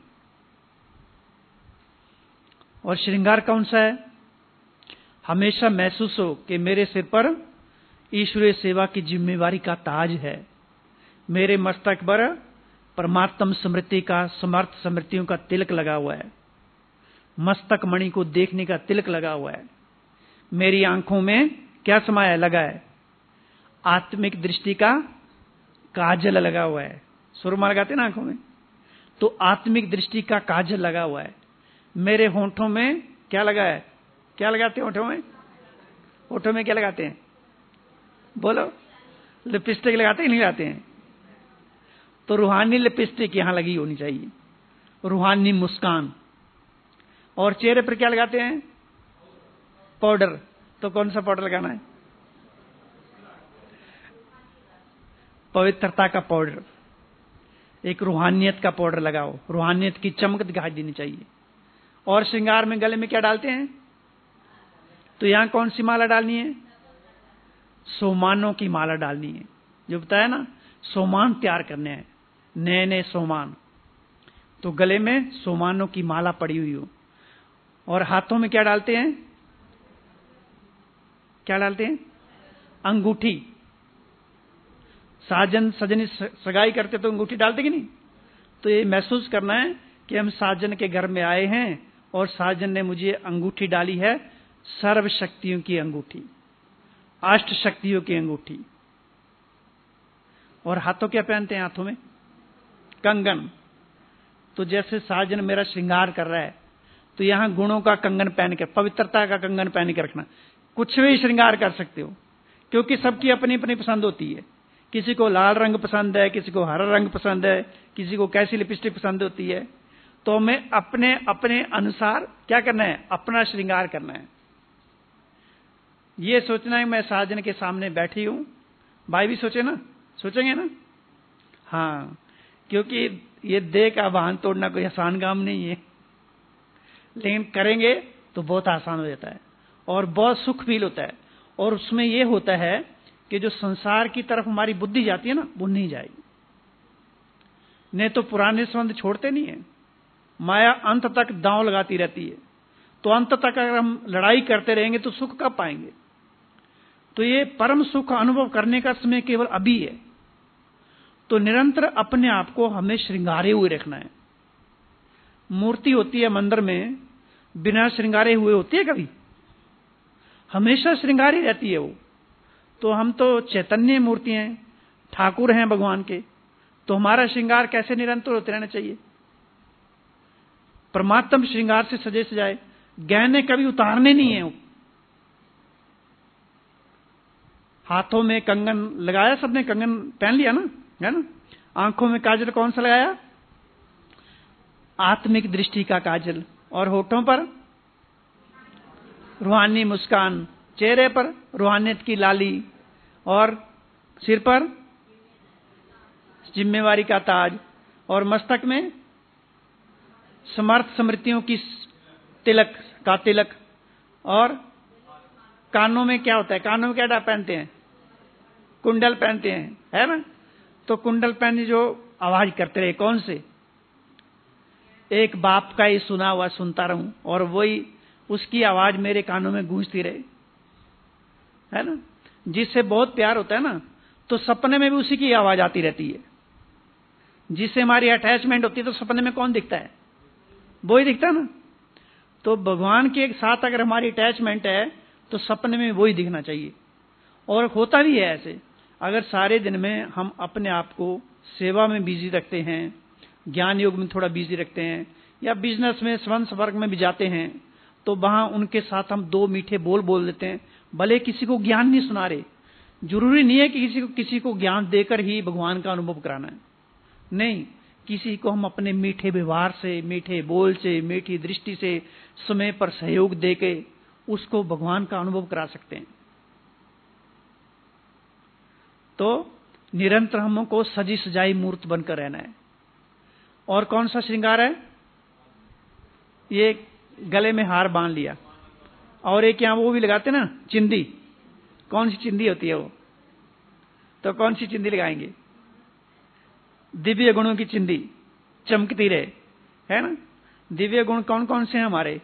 और श्रृंगार कौन सा है, हमेशा महसूस हो कि मेरे सिर पर ईश्वरीय सेवा की जिम्मेवारी का ताज है, मेरे मस्तक पर परमात्म स्मृति का समर्थ स्मृतियों का तिलक लगा हुआ है, मस्तक मणि को देखने का तिलक लगा हुआ है, मेरी आंखों में क्या समाया लगा है, आत्मिक दृष्टि का काजल लगा हुआ है। सुरमा लगाते ना आंखों में, तो आत्मिक दृष्टि का काजल लगा हुआ है। मेरे होंठों में क्या लगा है, क्या लगाते हैं होंठों में, होंठों में क्या लगाते हैं, बोलो, लिपस्टिक लगाते हैं नहीं लगाते हैं। तो रूहानी लिपस्टिक यहां लगी होनी चाहिए, रूहानी मुस्कान। और चेहरे पर क्या लगाते हैं, पाउडर। तो कौन सा पाउडर लगाना है, पवित्रता का पाउडर, एक रूहानियत का पाउडर लगाओ, रूहानियत की चमक दिखाई देनी चाहिए। और श्रृंगार में गले में क्या डालते हैं, तो यहां कौन सी माला डालनी है, सोमानों की माला डालनी है। जो बताया ना, सोमान तैयार करने हैं, नए नए सोमान। तो गले में सोमानों की माला पड़ी हुई हो। और हाथों में क्या डालते हैं, क्या डालते हैं, अंगूठी। साजन सजनी सगाई करते तो अंगूठी डालते कि नहीं। तो ये महसूस करना है कि हम साजन के घर में आए हैं और साजन ने मुझे अंगूठी डाली है, सर्व शक्तियों की अंगूठी, अष्ट शक्तियों की अंगूठी। और हाथों क्या पहनते हैं, हाथों में कंगन। तो जैसे साजन मेरा श्रृंगार कर रहा है, तो यहां गुणों का कंगन पहन कर, पवित्रता का कंगन पहन के रखना। कुछ भी श्रृंगार कर सकते हो, क्योंकि सबकी अपनी अपनी पसंद होती है। किसी को लाल रंग पसंद है, किसी को हरा रंग पसंद है, किसी को कैसी लिपस्टिक पसंद होती है। तो हमें अपने अपने अनुसार क्या करना है, अपना श्रृंगार करना है। ये सोचना है मैं साजन के सामने बैठी हूं, भाई भी सोचे ना, सोचेंगे ना, हाँ, क्योंकि ये देह का वाहन तोड़ना कोई आसान काम नहीं है, लेकिन करेंगे तो बहुत आसान हो जाता है और बहुत सुख फील होता है। और उसमें ये होता है कि जो संसार की तरफ हमारी बुद्धि जाती है ना, वो नहीं जाएगी। नहीं तो पुराने संबंध छोड़ते नहीं है, माया अंत तक दांव लगाती रहती है। तो अंत तक अगर हम लड़ाई करते रहेंगे तो सुख कब पाएंगे। तो ये परम सुख अनुभव करने का समय केवल अभी है। तो निरंतर अपने आप को हमें श्रृंगारे हुए रखना है। मूर्ति होती है मंदिर में, बिना श्रृंगारे हुए होती है कभी, हमेशा श्रृंगारी रहती है वो। तो हम तो चैतन्य मूर्ति हैं, ठाकुर हैं भगवान के, तो हमारा श्रृंगार कैसे निरंतर होते रहना चाहिए, परमात्म श्रृंगार से सजे सजाए, गहने कभी उतारने नहीं है। हाथों में कंगन लगाया, सबने कंगन पहन लिया ना, है ना। आंखों में काजल कौन सा लगाया, आत्मिक दृष्टि का काजल। और होठों पर रूहानी मुस्कान, चेहरे पर रूहानियत की लाली, और सिर पर जिम्मेवारी का ताज। और मस्तक में समर्थ स्मृतियों की तिलक का तिलक, और कानों में क्या होता है, कानों में क्या पहनते हैं, कुंडल पहनते हैं, है ना। तो कुंडल पहने जो आवाज करते रहे, कौन से, एक बाप का ही सुना हुआ सुनता रहूं और वही उसकी आवाज मेरे कानों में गूंजती रहे, है ना। जिससे बहुत प्यार होता है ना, तो सपने में भी उसी की आवाज आती रहती है। जिससे हमारी अटैचमेंट होती है तो सपने में कौन दिखता है, वो ही दिखता है ना। तो भगवान के साथ अगर हमारी अटैचमेंट है तो सपने में वही दिखना चाहिए। और होता भी है ऐसे, अगर सारे दिन में हम अपने आप को सेवा में बिजी रखते हैं, ज्ञान योग में थोड़ा बिजी रखते हैं, या बिजनेस में स्वंस वर्ग में भी जाते हैं, तो वहां उनके साथ हम दो मीठे बोल बोल देते हैं। भले किसी को ज्ञान नहीं सुना रहे, जरूरी नहीं है कि किसी को किसी को ज्ञान देकर ही भगवान का अनुभव कराना है, नहीं। किसी को हम अपने मीठे व्यवहार से, मीठे बोल से, मीठी दृष्टि से, समय पर सहयोग देके उसको भगवान का अनुभव करा सकते हैं। तो निरंतर हमको सजी सजाई मूर्त बनकर रहना है। और कौन सा श्रृंगार है, ये गले में हार बांध लिया, और एक यहां वो भी लगाते ना चिंदी, कौन सी चिंदी होती है वो, तो कौन सी चिंदी लगाएंगे, दिव्य गुणों की चिंदी चमकती रहे, है ना। दिव्य गुण कौन कौन से हैं हमारे,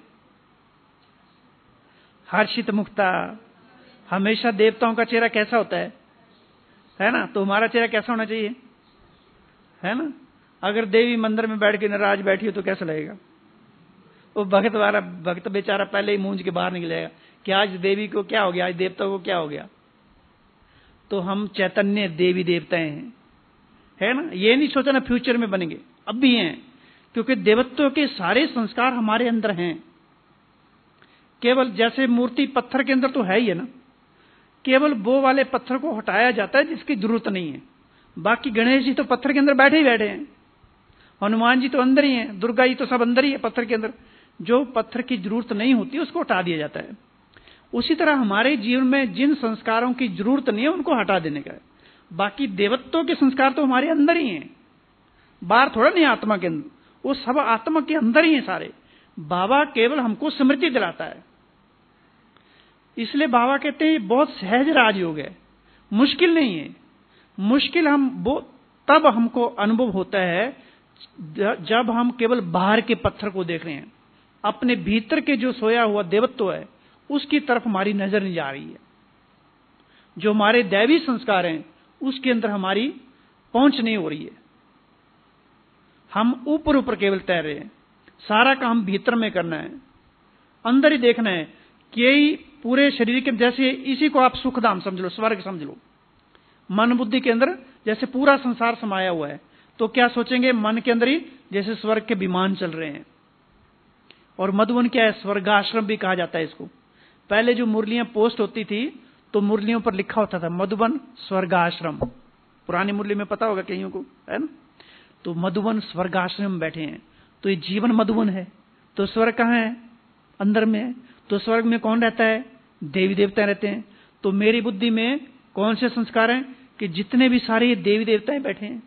हर्षित मुक्ता, हमेशा देवताओं का चेहरा कैसा होता है, है ना। तो हमारा चेहरा कैसा होना चाहिए, है ना। अगर देवी मंदिर में बैठ के नाराज बैठी हो तो कैसा लगेगा, वो भक्त वाला भक्त बेचारा पहले ही मूंज के बाहर निकल जाएगा कि आज देवी को क्या हो गया, आज देवता को क्या हो गया। तो हम चैतन्य देवी देवताएं हैं, है ना। ये नहीं सोचना फ्यूचर में बनेंगे, अब भी हैं, क्योंकि देवत्व के सारे संस्कार हमारे अंदर हैं। केवल जैसे मूर्ति पत्थर के अंदर तो है ही है ना, केवल वो वाले पत्थर को हटाया जाता है जिसकी जरूरत नहीं है। बाकी गणेश जी तो पत्थर के अंदर बैठे ही बैठे हैं, हनुमान जी तो अंदर ही हैं, दुर्गा जी तो सब अंदर ही है पत्थर के अंदर। जो पत्थर की जरूरत नहीं होती उसको हटा दिया जाता है। उसी तरह हमारे जीवन में जिन संस्कारों की जरूरत नहीं है उनको हटा देने का है। बाकी देवत्व के संस्कार तो हमारे अंदर ही हैं, बाहर थोड़ा नहीं, आत्मा के अंदर, वो सब आत्मा के अंदर ही है सारे। बाबा केवल हमको स्मृति दिलाता है, इसलिए बाबा कहते हैं ये बहुत सहज राजयोग है, मुश्किल नहीं है। मुश्किल हम वो तब हमको अनुभव होता है जब हम केवल बाहर के पत्थर को देख रहे हैं, अपने भीतर के जो सोया हुआ देवत्व है उसकी तरफ हमारी नजर नहीं जा रही है। जो हमारे दैवी संस्कार हैं उसके अंदर हमारी पहुंच नहीं हो रही है, हम ऊपर ऊपर केवल तैर रहे हैं। सारा काम भीतर में करना है, अंदर ही देखना है कि यही पूरे शरीर के, जैसे इसी को आप सुखधाम समझ लो, स्वर्ग समझ लो। मन बुद्धि के अंदर जैसे पूरा संसार समाया हुआ है, तो क्या सोचेंगे, मन के अंदर ही जैसे स्वर्ग के विमान चल रहे हैं। और मधुबन क्या है, स्वर्गाश्रम भी कहा जाता है इसको। पहले जो मुरलियां पोस्ट होती थी तो मुरलियों पर लिखा होता था मधुबन स्वर्गाश्रम, पुरानी मुरली में पता होगा कईयों को, है ना। तो मधुबन स्वर्गाश्रम में बैठे हैं, तो ये जीवन मधुबन है। तो स्वर्ग कहाँ है, अंदर में है। तो स्वर्ग में कौन रहता है, देवी देवता रहते हैं। तो मेरी बुद्धि में कौन से संस्कार हैं कि जितने भी सारे देवी देवताएं बैठे हैं।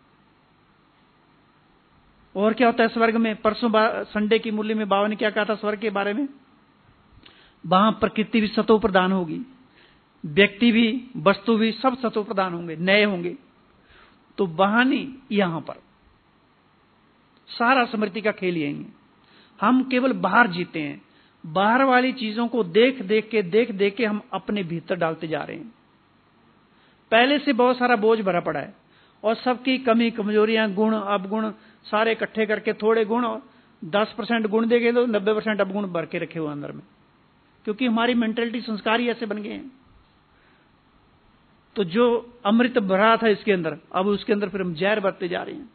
और क्या होता है स्वर्ग में, परसों संडे की मुरली में बाबा ने क्या कहा था स्वर्ग के बारे में, वहां प्रकृति भी सतो प्रदान होगी, व्यक्ति भी, वस्तु भी, सब सतो प्रदान होंगे, नए होंगे। तो वहां नहीं, यहां पर सारा स्मृति का खेल यही है। हम केवल बाहर जीते हैं, बाहर वाली चीजों को देख देख के देख देख के हम अपने भीतर डालते जा रहे हैं। पहले से बहुत सारा बोझ भरा पड़ा है, और सबकी कमी कमजोरियां, गुण अवगुण सारे इकट्ठे करके थोड़े गुण और दस परसेंट गुण देंगे तो नब्बे परसेंट अवगुण भर के रखे हुए अंदर में, क्योंकि हमारी मेंटेलिटी संस्कार ही ऐसे बन गए हैं। तो जो अमृत भरा था इसके अंदर, अब उसके अंदर फिर हम जहर भरते जा रहे हैं।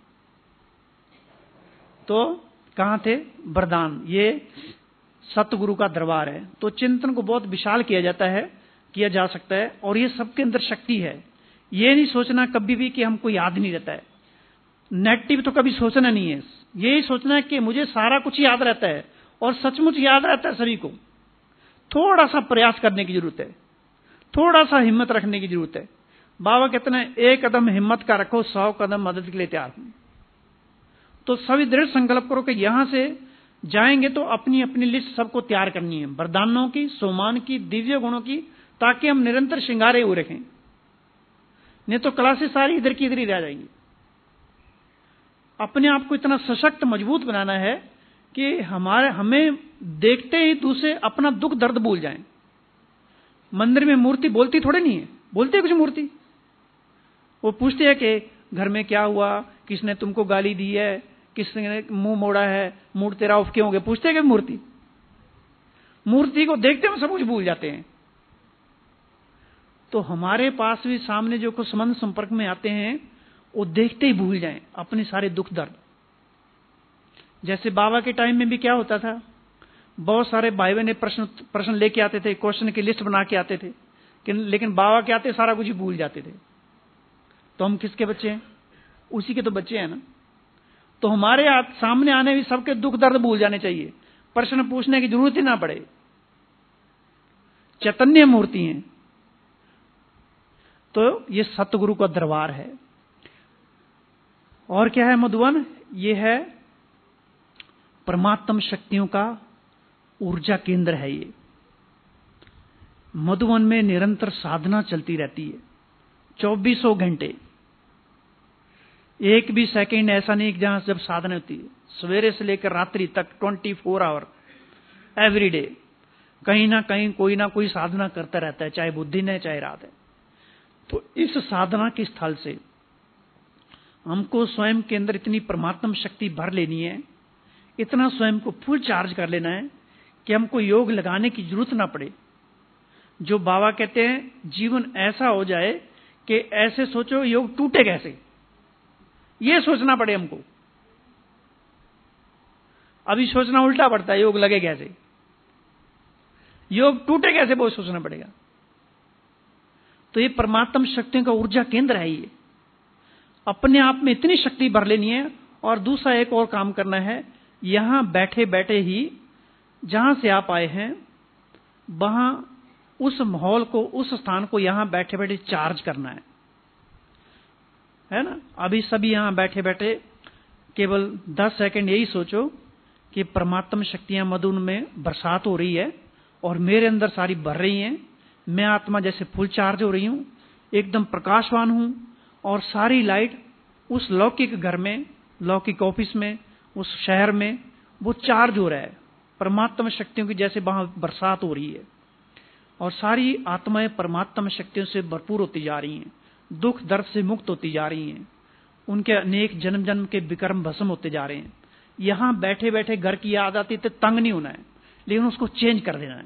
तो कहां थे वरदान, ये सतगुरु का दरबार है। तो चिंतन को बहुत विशाल किया जाता है, किया जा सकता है, और ये सबके अंदर शक्ति है। ये नहीं सोचना कभी भी कि हमको याद नहीं रहता है, नेगेटिव तो कभी सोचना नहीं है। यही सोचना है कि मुझे सारा कुछ याद रहता है, और सचमुच याद रहता है सभी को। थोड़ा सा प्रयास करने की जरूरत है, थोड़ा सा हिम्मत रखने की जरूरत है। बाबा कहते हैं एक कदम हिम्मत का रखो, सौ कदम मदद के लिए तैयार हूं। तो सभी दृढ़ संकल्प करो कि यहां से जाएंगे तो अपनी अपनी लिस्ट सबको तैयार करनी है, वरदानों की, सोमान की, दिव्य गुणों की, ताकि हम निरंतर श्रृंगारे हुए रखें। नहीं तो क्लासेस सारी इधर की इधर ही रह जाएंगी। अपने आप को इतना सशक्त मजबूत बनाना है कि हमारे हमें देखते ही दूसरे अपना दुख दर्द भूल जाएं। मंदिर में मूर्ति बोलती थोड़े नहीं है, बोलती है कुछ मूर्ति। वो पूछती है कि घर में क्या हुआ, किसने तुमको गाली दी है, किसने मुंह मोड़ा है, मूड तेरा ऑफ क्यों हो गया, पूछते हैं कि मूर्ति। मूर्ति को देखते हुए सब कुछ भूल जाते हैं। तो हमारे पास भी सामने जो कुछ संबंध संपर्क में आते हैं वो देखते ही भूल जाएं अपने सारे दुख दर्द। जैसे बाबा के टाइम में भी क्या होता था, बहुत सारे भाई बहन प्रश्न प्रश्न लेके आते थे, क्वेश्चन की लिस्ट बना के आते थे, लेकिन बाबा के आते सारा कुछ ही भूल जाते थे। तो हम किसके बच्चे हैं? उसी के तो बच्चे हैं ना। तो हमारे सामने आने भी सबके दुख दर्द भूल जाने चाहिए, प्रश्न पूछने की जरूरत ही ना पड़े। चैतन्य मूर्ति हैं। तो ये सतगुरु का दरबार है। और क्या है मधुवन? ये है परमात्म शक्तियों का ऊर्जा केंद्र है। ये मधुवन में निरंतर साधना चलती रहती है, चौबीसों घंटे। एक भी सेकंड ऐसा नहीं जहां जब साधना होती है। सवेरे से लेकर रात्रि तक twenty four hour every day कहीं ना कहीं कोई ना कोई साधना करता रहता है, चाहे बुद्धि ने चाहे रात है। तो इस साधना के स्थल से हमको स्वयं के अंदर इतनी परमात्म शक्ति भर लेनी है, इतना स्वयं को फुल चार्ज कर लेना है कि हमको योग लगाने की जरूरत ना पड़े। जो बाबा कहते हैं जीवन ऐसा हो जाए कि ऐसे सोचो योग टूटे कैसे, ये सोचना पड़े हमको। अभी सोचना उल्टा पड़ता है, योग लगे कैसे, योग टूटे कैसे, वो सोचना पड़ेगा। तो ये परमात्म शक्तियों का ऊर्जा केंद्र है। ये अपने आप में इतनी शक्ति भर लेनी है। और दूसरा एक और काम करना है, यहां बैठे बैठे ही जहां से आप आए हैं वहां उस माहौल को, उस स्थान को यहां बैठे बैठे चार्ज करना है, है ना। अभी सभी यहां बैठे बैठे केवल दस सेकंड यही सोचो कि परमात्म शक्तियां मधुन में बरसात हो रही है और मेरे अंदर सारी भर रही हैं। मैं आत्मा जैसे फुल चार्ज हो रही हूं, एकदम प्रकाशवान हूं, और सारी लाइट उस लौकिक घर में, लौकिक ऑफिस में, उस शहर में वो चार्ज हो रहा है। परमात्म शक्तियों की जैसे वहां बरसात हो रही है और सारी आत्माएं परमात्म शक्तियों से भरपूर होती जा रही हैं, दुख दर्द से मुक्त होती जा रही हैं, उनके अनेक जन्म जन्म के विकर्म भस्म होते जा रहे हैं। यहां बैठे बैठे घर की याद आती तो तंग नहीं होना है, लेकिन उसको चेंज कर देना है।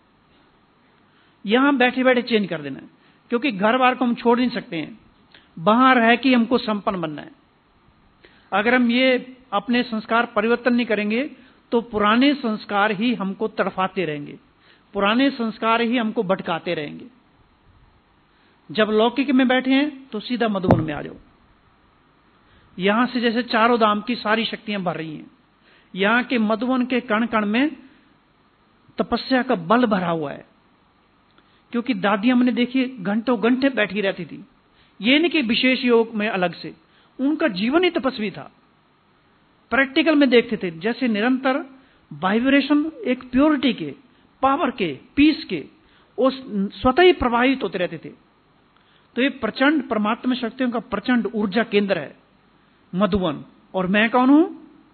यहां बैठे बैठे चेंज कर देना है, क्योंकि घर बार को हम छोड़ नहीं सकते हैं, बाहर रह के हमको संपन्न बनना है। अगर हम ये अपने संस्कार परिवर्तन नहीं करेंगे तो पुराने संस्कार ही हमको तड़फाते रहेंगे, पुराने संस्कार ही हमको भटकाते रहेंगे। जब लौकिक में बैठे हैं तो सीधा मधुबन में आ जाओ। यहां से जैसे चारों धाम की सारी शक्तियां भर रही हैं, यहां के मधुबन के कण कण में तपस्या का बल भरा हुआ है। क्योंकि दादियां हमने देखी घंटों घंटे बैठी रहती थी, ये नहीं कि विशेष योग में अलग से, उनका जीवन ही तपस्वी था। प्रैक्टिकल में देखते थे जैसे निरंतर वाइब्रेशन एक प्योरिटी के, पावर के, पीस के, वो स्वतः ही प्रवाहित होते रहते थे। तो ये प्रचंड परमात्मा शक्तियों का प्रचंड ऊर्जा केंद्र है मधुवन। और मैं कौन हूं?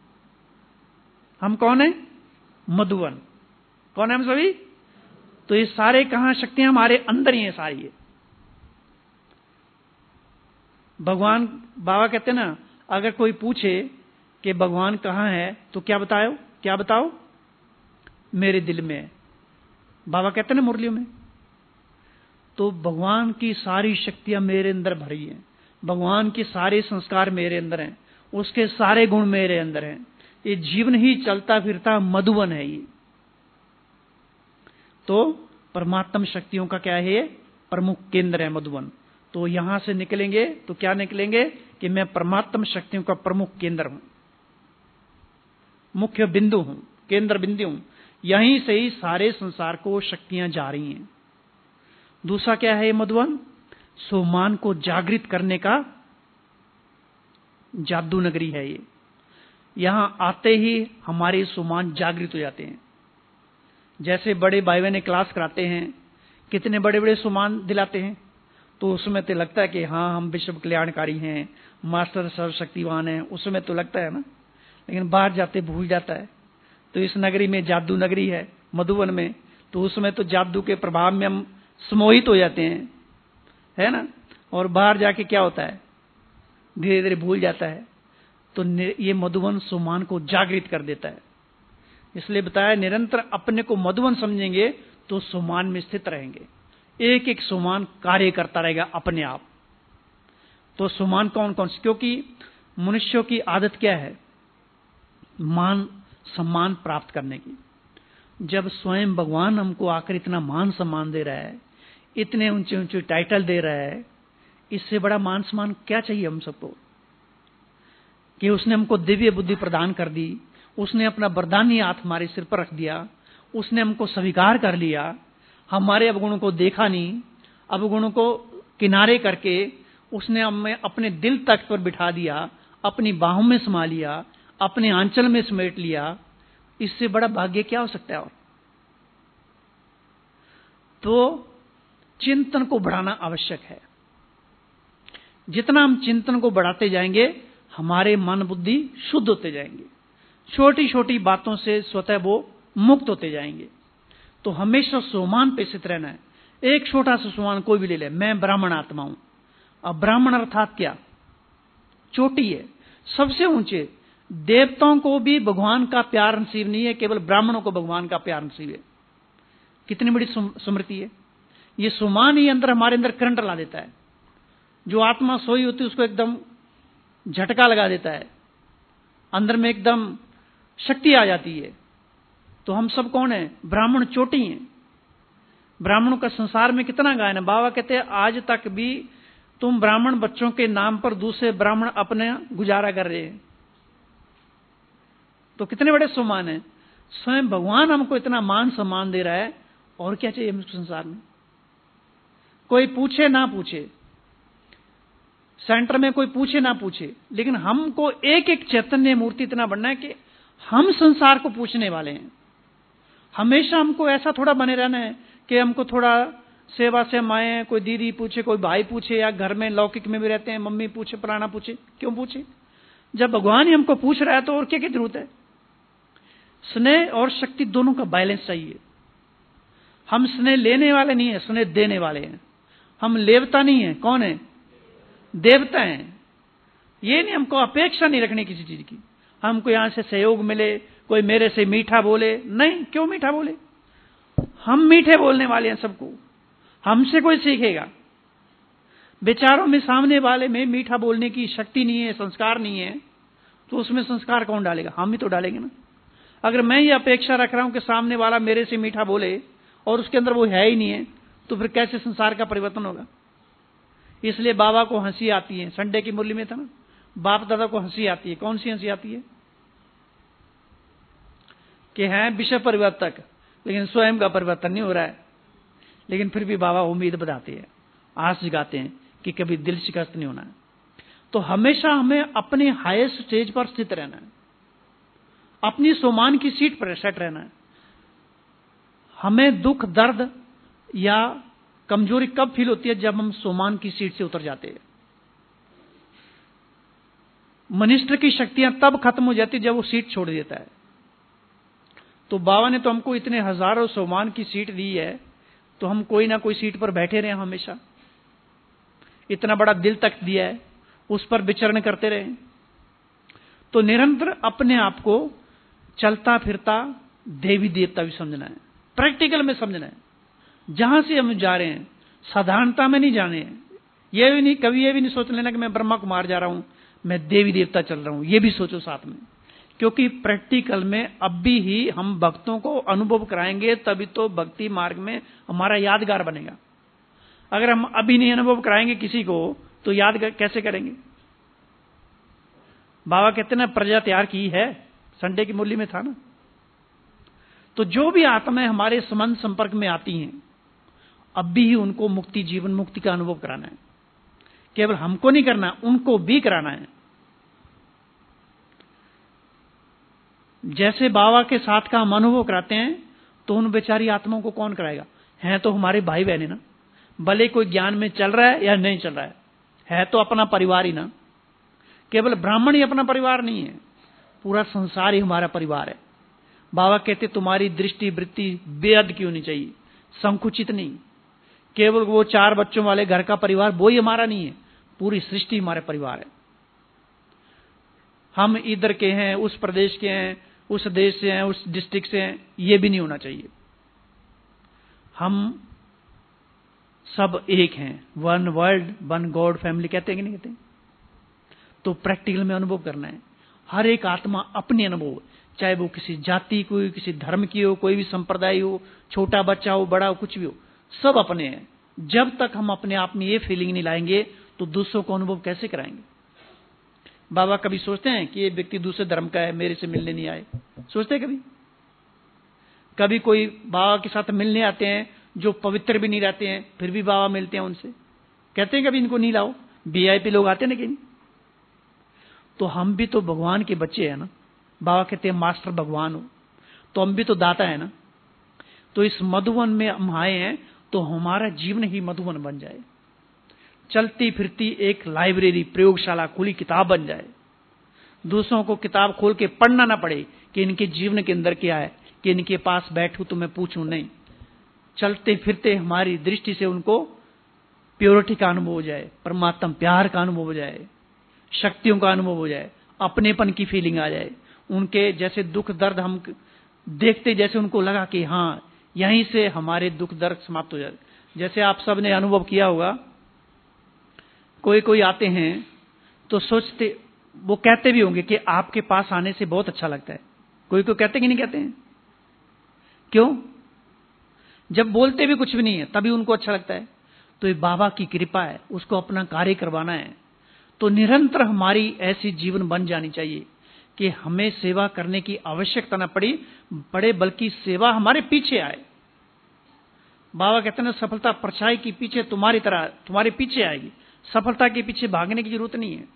हम कौन है? मधुवन। कौन है हम सभी? तो ये सारे कहां शक्तियां हमारे अंदर ही हैं सारी। ये भगवान, बाबा कहते हैं ना, अगर कोई पूछे कि भगवान कहां है तो क्या बताओ, क्या बताओ? मेरे दिल में है। बाबा कहते हैं ना मुरलियों में। तो भगवान की सारी शक्तियां मेरे अंदर भरी हैं, भगवान के सारे संस्कार मेरे अंदर हैं, उसके सारे गुण मेरे अंदर हैं। ये जीवन ही चलता फिरता मधुवन है। ये तो परमात्म शक्तियों का क्या है? ये प्रमुख केंद्र है मधुवन। तो यहां से निकलेंगे तो क्या निकलेंगे कि मैं परमात्म शक्तियों का प्रमुख केंद्र हूं, मुख्य बिंदु हूं, केंद्र बिंदु हूं। यहीं से ही सारे संसार को शक्तियां जा रही हैं। दूसरा क्या है ये मधुवन? सोमान को जागृत करने का जादू नगरी है ये। यहां आते ही हमारे सुमान जागृत हो जाते हैं। जैसे बड़े भाई बहन क्लास कराते हैं, कितने बड़े बड़े सुमान दिलाते हैं, तो उसमें तो लगता है कि हाँ हम विश्व कल्याणकारी हैं, मास्टर सर्वशक्तिवान हैं, उसमें तो लगता है ना। लेकिन बाहर जाते भूल जाता है। तो इस नगरी में जादू नगरी है मधुबन में, तो उसमें तो जादू के प्रभाव में हम सम्मोहित हो जाते हैं, है ना। और बाहर जाके क्या होता है, धीरे धीरे भूल जाता है। तो ये मधुबन सुमान को जागृत कर देता है। इसलिए बताया निरंतर अपने को मधुबन समझेंगे तो सुमान में स्थित रहेंगे। एक एक सुमान कार्य करता रहेगा अपने आप। तो सुमान कौन कौन से, क्योंकि मनुष्यों की आदत क्या है, मान सम्मान प्राप्त करने की। जब स्वयं भगवान हमको आकर इतना मान सम्मान दे रहा है, इतने ऊंचे ऊंचे टाइटल दे रहा है, इससे बड़ा मान सम्मान क्या चाहिए हम सबको। कि उसने हमको दिव्य बुद्धि प्रदान कर दी, उसने अपना वरदानी हाथ हमारे सिर पर रख दिया, उसने हमको स्वीकार कर लिया, हमारे अवगुणों को देखा नहीं, अवगुणों को किनारे करके उसने हमें अपने दिल तख्त पर बिठा दिया, अपनी बाहों में समा लिया, अपने आंचल में समेट लिया। इससे बड़ा भाग्य क्या हो सकता है। और तो चिंतन को बढ़ाना आवश्यक है। जितना हम चिंतन को बढ़ाते जाएंगे, हमारे मन बुद्धि शुद्ध होते जाएंगे, छोटी छोटी बातों से स्वतः वो मुक्त होते जाएंगे। तो हमेशा सोमान पे स्थित रहना है। एक छोटा सा सोमान कोई भी ले ले, मैं ब्राह्मण आत्मा हूं। अब ब्राह्मण अर्थात क्या, चोटी है, सबसे ऊंचे। देवताओं को भी भगवान का प्यार नसीब नहीं है, केवल ब्राह्मणों को भगवान का प्यार नसीब है। कितनी बड़ी स्मृति है। ये सुमान ही अंदर हमारे अंदर करंट ला देता है। जो आत्मा सोई होती है उसको एकदम झटका लगा देता है, अंदर में एकदम शक्ति आ जाती है। तो हम सब कौन है, ब्राह्मण चोटी हैं। ब्राह्मणों का संसार में कितना गायन है। बाबा कहते हैं आज तक भी तुम ब्राह्मण बच्चों के नाम पर दूसरे ब्राह्मण अपने गुजारा कर रहे हैं। तो कितने बड़े सम्मान है। स्वयं भगवान हमको इतना मान सम्मान दे रहा है, और क्या चाहिए हम संसार में। कोई पूछे ना पूछे, सेंटर में कोई पूछे ना पूछे, लेकिन हमको एक एक चैतन्य मूर्ति इतना बनना है कि हम संसार को पूछने वाले हैं। हमेशा हमको ऐसा थोड़ा बने रहना है कि हमको थोड़ा सेवा से माए, कोई दीदी पूछे, कोई भाई पूछे, या घर में लौकिक में भी रहते हैं, मम्मी पूछे, पुराना पूछे। क्यों पूछे, जब भगवान ही हमको पूछ रहा है तो और क्या क्या जरूरत है। स्नेह और शक्ति दोनों का बैलेंस चाहिए। हम स्नेह लेने वाले नहीं है, स्नेह देने वाले हैं। हम लेवता नहीं है, कौन है, देवता हैं। ये नहीं, हमको अपेक्षा नहीं रखनी किसी चीज की। हमको यहां से सहयोग मिले, कोई मेरे से मीठा बोले, नहीं, क्यों मीठा बोले। हम मीठे बोलने वाले हैं सबको, हमसे कोई सीखेगा। विचारों में सामने वाले में मीठा बोलने की शक्ति नहीं है, संस्कार नहीं है, तो उसमें संस्कार कौन डालेगा, हम ही तो डालेंगे ना। अगर मैं ये अपेक्षा रख रहा हूं कि सामने वाला मेरे से मीठा बोले और उसके अंदर वो है ही नहीं है, तो फिर कैसे संसार का परिवर्तन होगा। इसलिए बाबा को हंसी आती है। संडे की मुरली में था ना, बाप दादा को हंसी आती है। कौन सी हंसी आती है, कि हैं विश्व परिवर्तक, लेकिन स्वयं का परिवर्तन नहीं हो रहा है। लेकिन फिर भी बाबा उम्मीद बताते हैं, आस जगाते हैं कि कभी दिल शिकस्त नहीं होना है। तो हमेशा हमें अपने हाईएस्ट स्टेज पर स्थित रहना है, अपनी सोमान की सीट पर सेट रहना है। हमें दुख दर्द या कमजोरी कब फील होती है, जब हम सोमान की सीट से उतर जाते हैं। मनिष्ठ की शक्तियां तब खत्म हो जाती जब वो सीट छोड़ देता है। तो बाबा ने तो हमको इतने हजारों सोमान की सीट दी है, तो हम कोई ना कोई सीट पर बैठे रहे हमेशा। इतना बड़ा दिल तक दिया है, उस पर विचरण करते रहे। तो निरंतर अपने आप को चलता फिरता देवी देवता भी समझना है, प्रैक्टिकल में समझना है। जहां से हम जा रहे हैं साधारणता में नहीं जाने हैं। ये भी नहीं, कभी ये भी नहीं सोच लेना कि मैं ब्रह्मा कुमार जा रहा हूं, मैं देवी देवता चल रहा हूं। ये भी सोचो साथ में, क्योंकि प्रैक्टिकल में अब भी ही हम भक्तों को अनुभव कराएंगे, तभी तो भक्ति मार्ग में हमारा यादगार बनेगा। अगर हम अभी नहीं अनुभव कराएंगे किसी को, तो याद कैसे करेंगे। बाबा कहते ना, प्रजा तैयार की है, संडे की मुरली में था ना। तो जो भी आत्माएं हमारे संबंध संपर्क में आती हैं, अब भी ही उनको मुक्ति, जीवन मुक्ति का अनुभव कराना है। केवल हमको नहीं करना, उनको भी कराना है। जैसे बाबा के साथ का हम अनुभव कराते हैं तो उन बेचारी आत्माओं को कौन कराएगा? हैं तो हमारे भाई बहन ना, भले कोई ज्ञान में चल रहा है या नहीं चल रहा है, है तो अपना परिवार ही ना। केवल ब्राह्मण ही अपना परिवार नहीं है, पूरा संसार ही हमारा परिवार है। बाबा कहते तुम्हारी दृष्टि वृत्ति बेहद की होनी चाहिए, संकुचित नहीं। केवल वो चार बच्चों वाले घर का परिवार वो ही हमारा नहीं है, पूरी सृष्टि हमारा परिवार है। हम इधर के हैं, उस प्रदेश के हैं, उस देश से हैं, उस डिस्ट्रिक्ट से हैं, ये भी नहीं होना चाहिए। हम सब एक हैं, one world one god family कहते हैं कि नहीं कहते? तो प्रैक्टिकल में अनुभव करना है। हर एक आत्मा अपनी अनुभव, चाहे वो किसी जाति को, किसी धर्म की हो, कोई भी संप्रदाय हो, छोटा बच्चा हो, बड़ा हो, कुछ भी हो, सब अपने हैं। जब तक हम अपने आप में ये फीलिंग नहीं लाएंगे तो दूसरों को अनुभव कैसे कराएंगे? बाबा कभी सोचते हैं कि ये व्यक्ति दूसरे धर्म का है, मेरे से मिलने नहीं आए? सोचते हैं कभी? कभी कोई बाबा के साथ मिलने आते हैं जो पवित्र भी नहीं रहते हैं, फिर भी बाबा मिलते हैं उनसे, कहते हैं कभी इनको नहीं लाओ? वीआईपी लोग आते हैं लेकिन। तो हम भी तो भगवान के बच्चे हैं ना। बाबा कहते हैं मास्टर भगवान हो, तो हम भी तो दाता है ना। तो इस मधुवन में हम आए हैं तो हमारा जीवन ही मधुवन बन जाए, चलती फिरती एक लाइब्रेरी, प्रयोगशाला, खुली किताब बन जाए। दूसरों को किताब खोल के पढ़ना ना पड़े कि इनके जीवन के अंदर क्या है, कि इनके पास बैठूं तो मैं पूछूं, नहीं। चलते फिरते हमारी दृष्टि से उनको प्योरिटी का अनुभव हो जाए, परमात्मा प्यार का अनुभव हो जाए, शक्तियों का अनुभव हो जाए, अपनेपन की फीलिंग आ जाए। उनके जैसे दुख दर्द हम देखते, जैसे उनको लगा कि हाँ यहीं से हमारे दुख दर्द समाप्त हो जाए। जैसे आप सब ने अनुभव किया होगा, कोई कोई आते हैं तो सोचते, वो कहते भी होंगे कि आपके पास आने से बहुत अच्छा लगता है। कोई कोई कहते कि नहीं कहते हैं? क्यों? जब बोलते भी कुछ भी नहीं है तभी उनको अच्छा लगता है। तो ये बाबा की कृपा है, उसको अपना कार्य करवाना है। तो निरंतर हमारी ऐसी जीवन बन जानी चाहिए कि हमें सेवा करने की आवश्यकता न पड़ी पड़े, बल्कि सेवा हमारे पीछे आए। बाबा कहते हैं सफलता परछाई के पीछे तुम्हारी तरह तुम्हारे पीछे आएगी, सफलता के पीछे भागने की जरूरत नहीं है।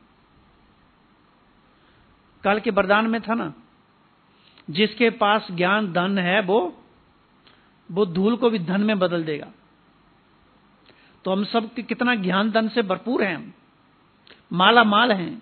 कल के वरदान में था ना, जिसके पास ज्ञान धन है वो वो धूल को भी धन में बदल देगा। तो हम सब कितना ज्ञान धन से भरपूर हैं, हम माला माल हैं।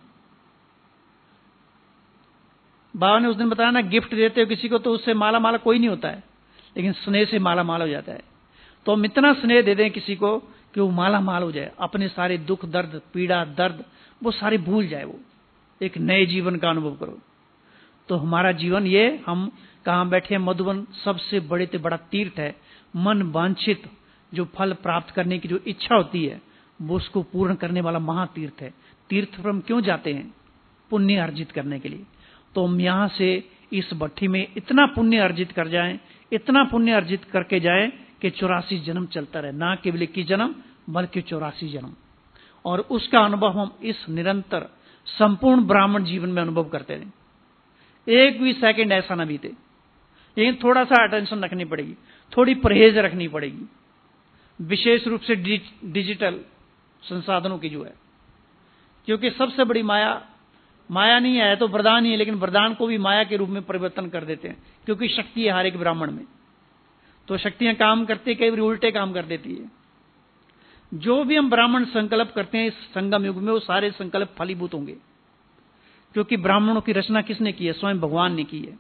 बाबा ने उस दिन बताया ना, गिफ्ट देते हो किसी को तो उससे माला माल कोई नहीं होता है, लेकिन स्नेह से माला माल हो जाता है। तो हम इतना स्नेह दे दें किसी को कि वो माला माल हो जाए, अपने सारे दुख दर्द पीड़ा दर्द वो सारे भूल जाए, वो एक नए जीवन का अनुभव करो। तो हमारा जीवन ये, हम कहाँ बैठे हैं, मधुवन सबसे बड़े से बड़ा तीर्थ है। मन वांछित जो फल प्राप्त करने की जो इच्छा होती है वो उसको पूर्ण करने वाला महातीर्थ है। तीर्थ पर हम क्यों जाते हैं? पुण्य अर्जित करने के लिए। तो हम यहाँ से इस भट्ठी में इतना पुण्य अर्जित कर जाएं, इतना पुण्य अर्जित करके जाएं कि चौरासी जन्म चलता रहे, ना केवल इक्कीस जन्म बल्कि चौरासी जन्म। और उसका अनुभव हम इस निरंतर संपूर्ण ब्राह्मण जीवन में अनुभव करते रहे। एक भी सेकंड ऐसा ना बीते। लेकिन थोड़ा सा अटेंशन रखनी पड़ेगी, थोड़ी परहेज रखनी पड़ेगी, विशेष रूप से डिजिटल संसाधनों की जो है। क्योंकि सबसे बड़ी माया, माया नहीं है तो वरदान ही है, लेकिन वरदान को भी माया के रूप में परिवर्तन कर देते हैं, क्योंकि शक्ति है हर एक ब्राह्मण में। तो शक्तियां काम करती, कई बार उल्टे काम कर देती है। जो भी हम ब्राह्मण संकल्प करते हैं इस संगम युग में, वो सारे संकल्प फलीभूत होंगे, क्योंकि ब्राह्मणों की रचना किसने की है? स्वयं भगवान ने की है।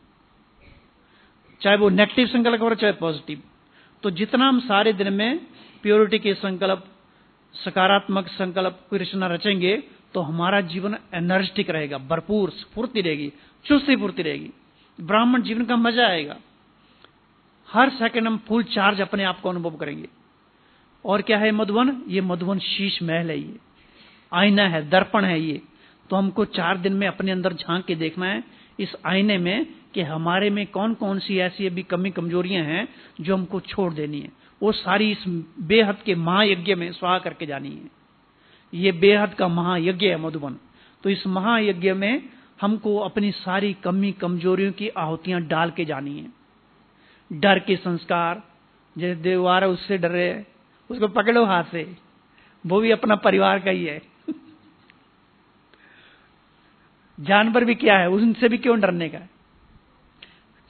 चाहे वो नेगेटिव संकल्प हो चाहे पॉजिटिव। तो जितना हम सारे दिन में प्योरिटी के संकल्प, सकारात्मक संकल्प की रचना रचेंगे तो हमारा जीवन एनर्जेटिक रहेगा, भरपूर स्फूर्ति रहेगी, चुस्ती फुर्ती रहेगी, ब्राह्मण जीवन का मजा आएगा। हर सेकंड हम फुल चार्ज अपने आप को अनुभव करेंगे। और क्या है मधुवन? ये मधुवन शीश महल है, ये आईना है, दर्पण है ये। तो हमको चार दिन में अपने अंदर झांक के देखना है इस आईने में कि हमारे में कौन कौन सी ऐसी अभी कमी कमजोरियां हैं जो हमको छोड़ देनी है। वो सारी इस बेहद के महायज्ञ में स्वाहा करके जानी है। ये बेहद का महायज्ञ है मधुबन। तो इस महायज्ञ में हमको अपनी सारी कमी कमजोरियों की आहुतियां डाल के जानी है। डर के संस्कार, जैसे देवार उससे डर रहे हैं, उसको पकड़ो हाथ से, वो भी अपना परिवार का ही है। जानवर भी क्या है, उनसे भी क्यों डरने का है?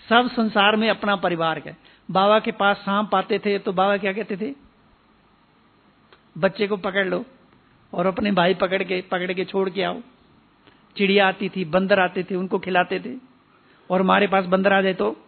सब संसार में अपना परिवार है। बाबा के पास सांप आते थे तो बाबा क्या कहते थे? बच्चे को पकड़ लो और अपने भाई पकड़ के पकड़ के छोड़ के आओ। चिड़िया आती थी, बंदर आते थे, उनको खिलाते थे। और हमारे पास बंदर आ जाए तो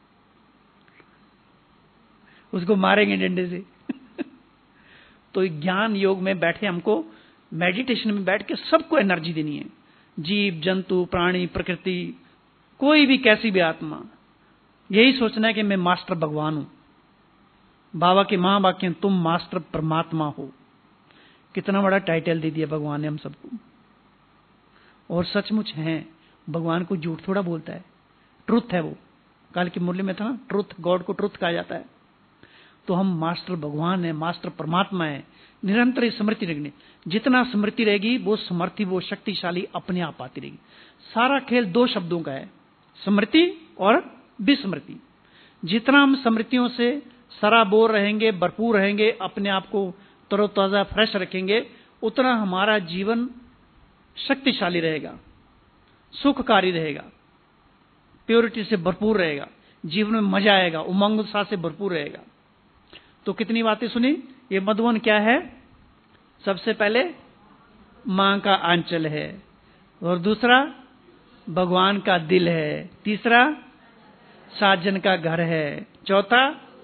उसको मारेंगे डंडे से। तो ज्ञान योग में बैठे हमको, मेडिटेशन में बैठ के सबको एनर्जी देनी है। जीव जंतु, प्राणी, प्रकृति, कोई भी कैसी भी आत्मा, यही सोचना है कि मैं मास्टर भगवान हूं। बाबा के महावाक्य, तुम मास्टर परमात्मा हो। कितना बड़ा टाइटल दे दिया भगवान ने हम सबको। और सचमुच है, भगवान को झूठ थोड़ा बोलता है, ट्रुथ है वो। कल की मुरली में था ना, ट्रुथ, गॉड को ट्रुथ कहा जाता है। तो हम मास्टर भगवान है, मास्टर परमात्मा है। निरंतर स्मृति रखनी, जितना स्मृति रहेगी वो समर्थी, वो शक्तिशाली अपने आप आती रहेगी। सारा खेल दो शब्दों का है, स्मृति और विस्मृति। जितना हम स्मृतियों से सराबोर रहेंगे, भरपूर रहेंगे, अपने आप को तरोताजा फ्रेश रखेंगे, उतना हमारा जीवन शक्तिशाली रहेगा, सुखकारी रहेगा, प्योरिटी से भरपूर रहेगा, जीवन में मजा आएगा, उमंग उत्साह से भरपूर रहेगा। तो कितनी बातें सुनी। ये मधुवन क्या है? सबसे पहले मां का आंचल है, और दूसरा भगवान का दिल है, तीसरा साजन का घर है, चौथा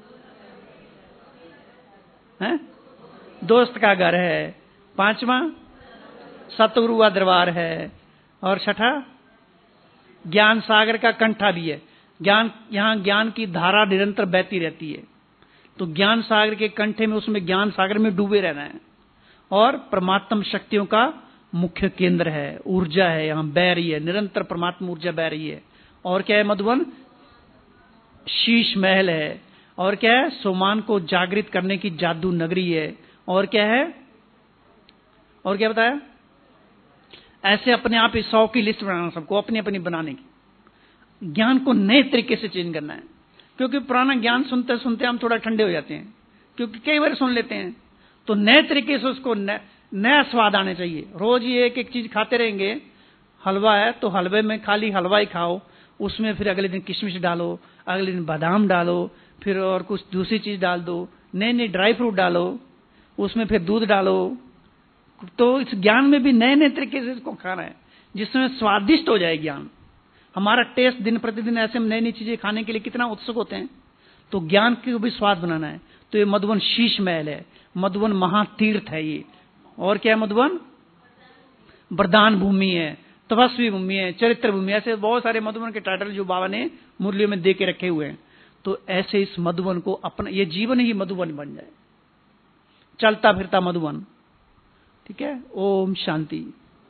है दोस्त का घर है, पांचवा सतगुरु का दरबार है, और छठा ज्ञान सागर का कंठा भी है। ज्ञान, यहां ज्ञान की धारा निरंतर बहती रहती है। तो ज्ञान सागर के कंठे में, उसमें ज्ञान सागर में डूबे रहना है। और परमात्म शक्तियों का मुख्य केंद्र है, ऊर्जा है, यहां बह रही है, निरंतर परमात्मा ऊर्जा बह रही है। और क्या है मधुबन? शीश महल है। और क्या है? सोमान को जागृत करने की जादू नगरी है। और क्या है? और क्या बताया? ऐसे अपने आप ही सौ की लिस्ट बनाना, सबको अपनी अपनी बनाने की। ज्ञान को नए तरीके से चेंज करना है, क्योंकि पुराना ज्ञान सुनते सुनते हम थोड़ा ठंडे हो जाते हैं, क्योंकि कई बार सुन लेते हैं। तो नए तरीके से उसको नया स्वाद आने चाहिए। रोज ये एक एक चीज खाते रहेंगे। हलवा है तो हलवे में खाली हलवा ही खाओ, उसमें फिर अगले दिन किशमिश डालो, अगले दिन बादाम डालो, फिर और कुछ दूसरी चीज डाल दो, नए नए ड्राई फ्रूट डालो, उसमें फिर दूध डालो। तो इस ज्ञान में भी नए नए तरीके से इसको खाना है, जिसमें स्वादिष्ट हो जाए ज्ञान। हमारा टेस्ट दिन प्रतिदिन ऐसे नई नई चीजें खाने के लिए कितना उत्सुक होते हैं। तो ज्ञान को भी स्वाद बनाना है। तो ये मधुबन शीश महल है, मधुबन महातीर्थ है ये। और क्या है मधुबन? वरदान भूमि है, तपस्वी भूमि है, चरित्र भूमि। ऐसे बहुत सारे मधुबन के टाइटल जो बाबा ने मुरलियों में दे के रखे हुए हैं। तो ऐसे इस मधुबन को अपना, ये जीवन ही मधुबन बन जाए, चलता फिरता मधुबन। ठीक है। ओम शांति।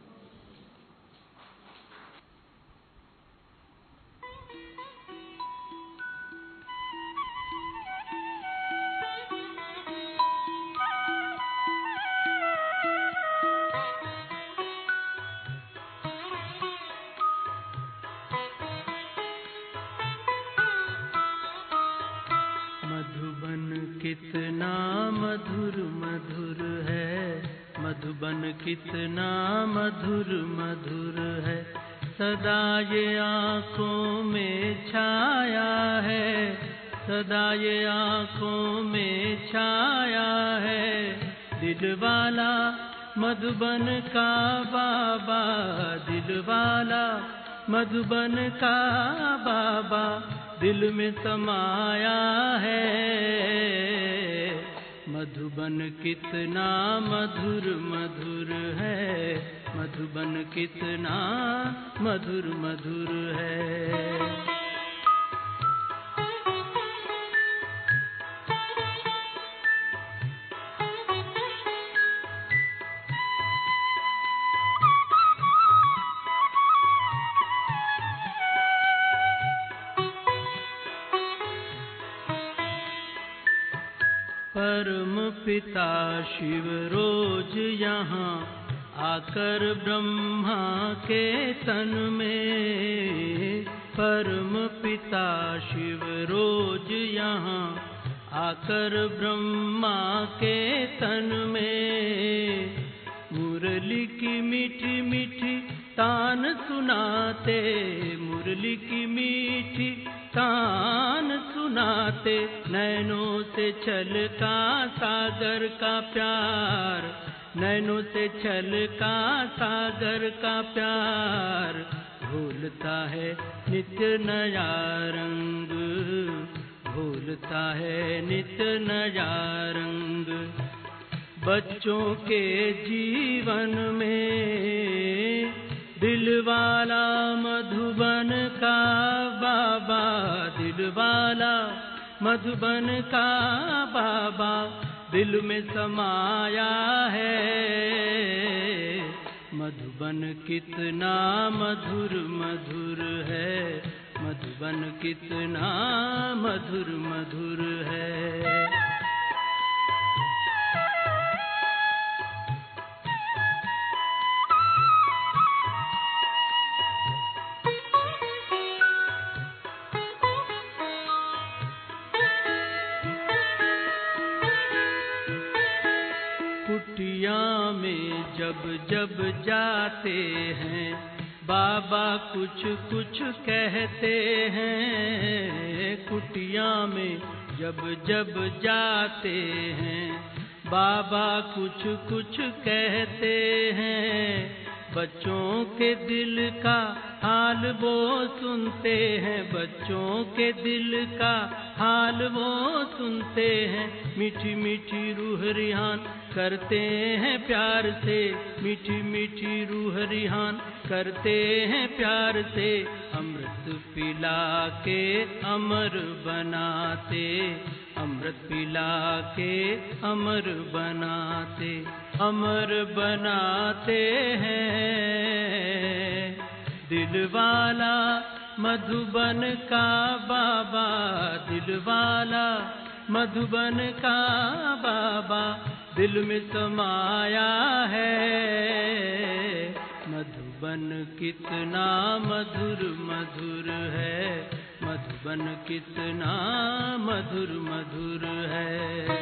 कितना मधुर मधुर है, मधुबन कितना मधुर मधुर है। सदा ये आँखों में छाया है, सदा ये आँखों में छाया है। दिल वाला मधुबन का बाबा, दिल वाला मधुबन का बाबा दिल में समाया है। मधुबन कितना मधुर मधुर है, मधुबन कितना मधुर मधुर है। परम पिता शिव रोज यहाँ आकर ब्रह्मा के तन में, परम पिता शिव रोज यहाँ आकर ब्रह्मा के तन में। मुरली की मीठी मीठी तान सुनाते, मुरली की मीठी तान सुनाते, नैनों से छलका सागर का प्यार, नैनों से छलका सागर का प्यार, भूलता है नित्य नया रंग, भूलता है नित्य नया रंग। बच्चों के जीवन में दिलवाला मधुबन का बाबा, दिलवाला मधुबन का बाबा दिल में समाया है। मधुबन कितना मधुर मधुर है, मधुबन कितना मधुर मधुर है। कुटिया में जब जब जाते हैं बाबा कुछ कुछ कहते हैं, कुटिया में जब जब जाते हैं बाबा कुछ कुछ कहते हैं। बच्चों के दिल का हाल वो सुनते हैं, बच्चों के दिल का हाल वो सुनते हैं। मीठी मीठी रूह रिहान करते हैं प्यार से, मीठी मीठी रूह रिहान करते हैं प्यार से। अमृत पिला के अमर बनाते, अमृत पिला के अमर बनाते, अमर बनाते हैं। दिलवाला मधुबन का बाबा, दिलवाला मधुबन का बाबा दिल में समाया है। मधुबन कितना मधुर मधुर है, मधुबन कितना मधुर मधुर है।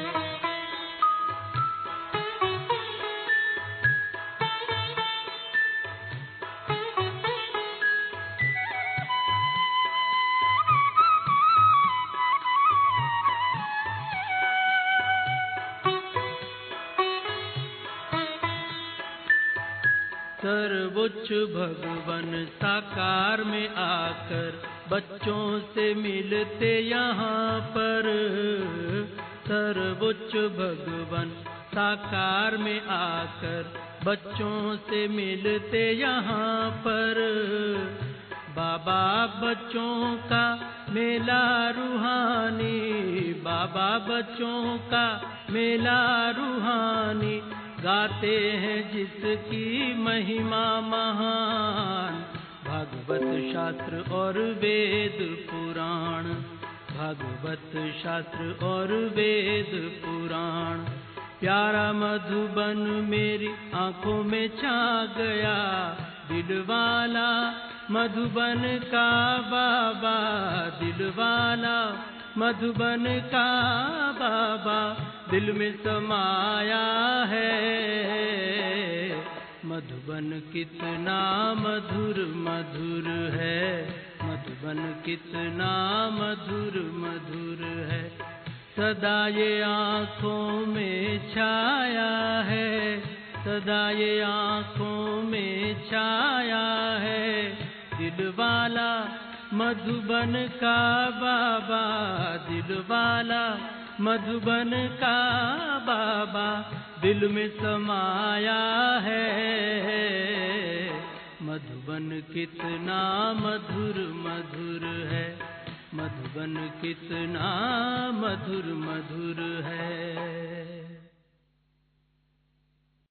सर्वोच्च भगवन साकार में आकर बच्चों से मिलते यहाँ पर, सर्वोच्च भगवन साकार में आकर बच्चों से मिलते यहाँ पर। बाबा बच्चों का मेला रूहानी, बाबा बच्चों का मेला रूहानी, गाते हैं जिसकी महिमा महान। भागवत शास्त्र और वेद पुराण, भागवत शास्त्र और वेद पुराण। प्यारा मधुबन मेरी आंखों में छा गया, दिलवाला मधुबन का बाबा, दिलवाला मधुबन का बाबा दिल में समाया है। मधुबन कितना मधुर मधुर है, मधुबन कितना मधुर मधुर है। सदा ये आँखों में छाया है, सदा ये आँखों में छाया है। दिलवाला मधुबन का बाबा, दिलवाला मधुबन का बाबा दिल में समाया है। मधुबन कितना मधुर मधुर है, मधुबन कितना मधुर मधुर है।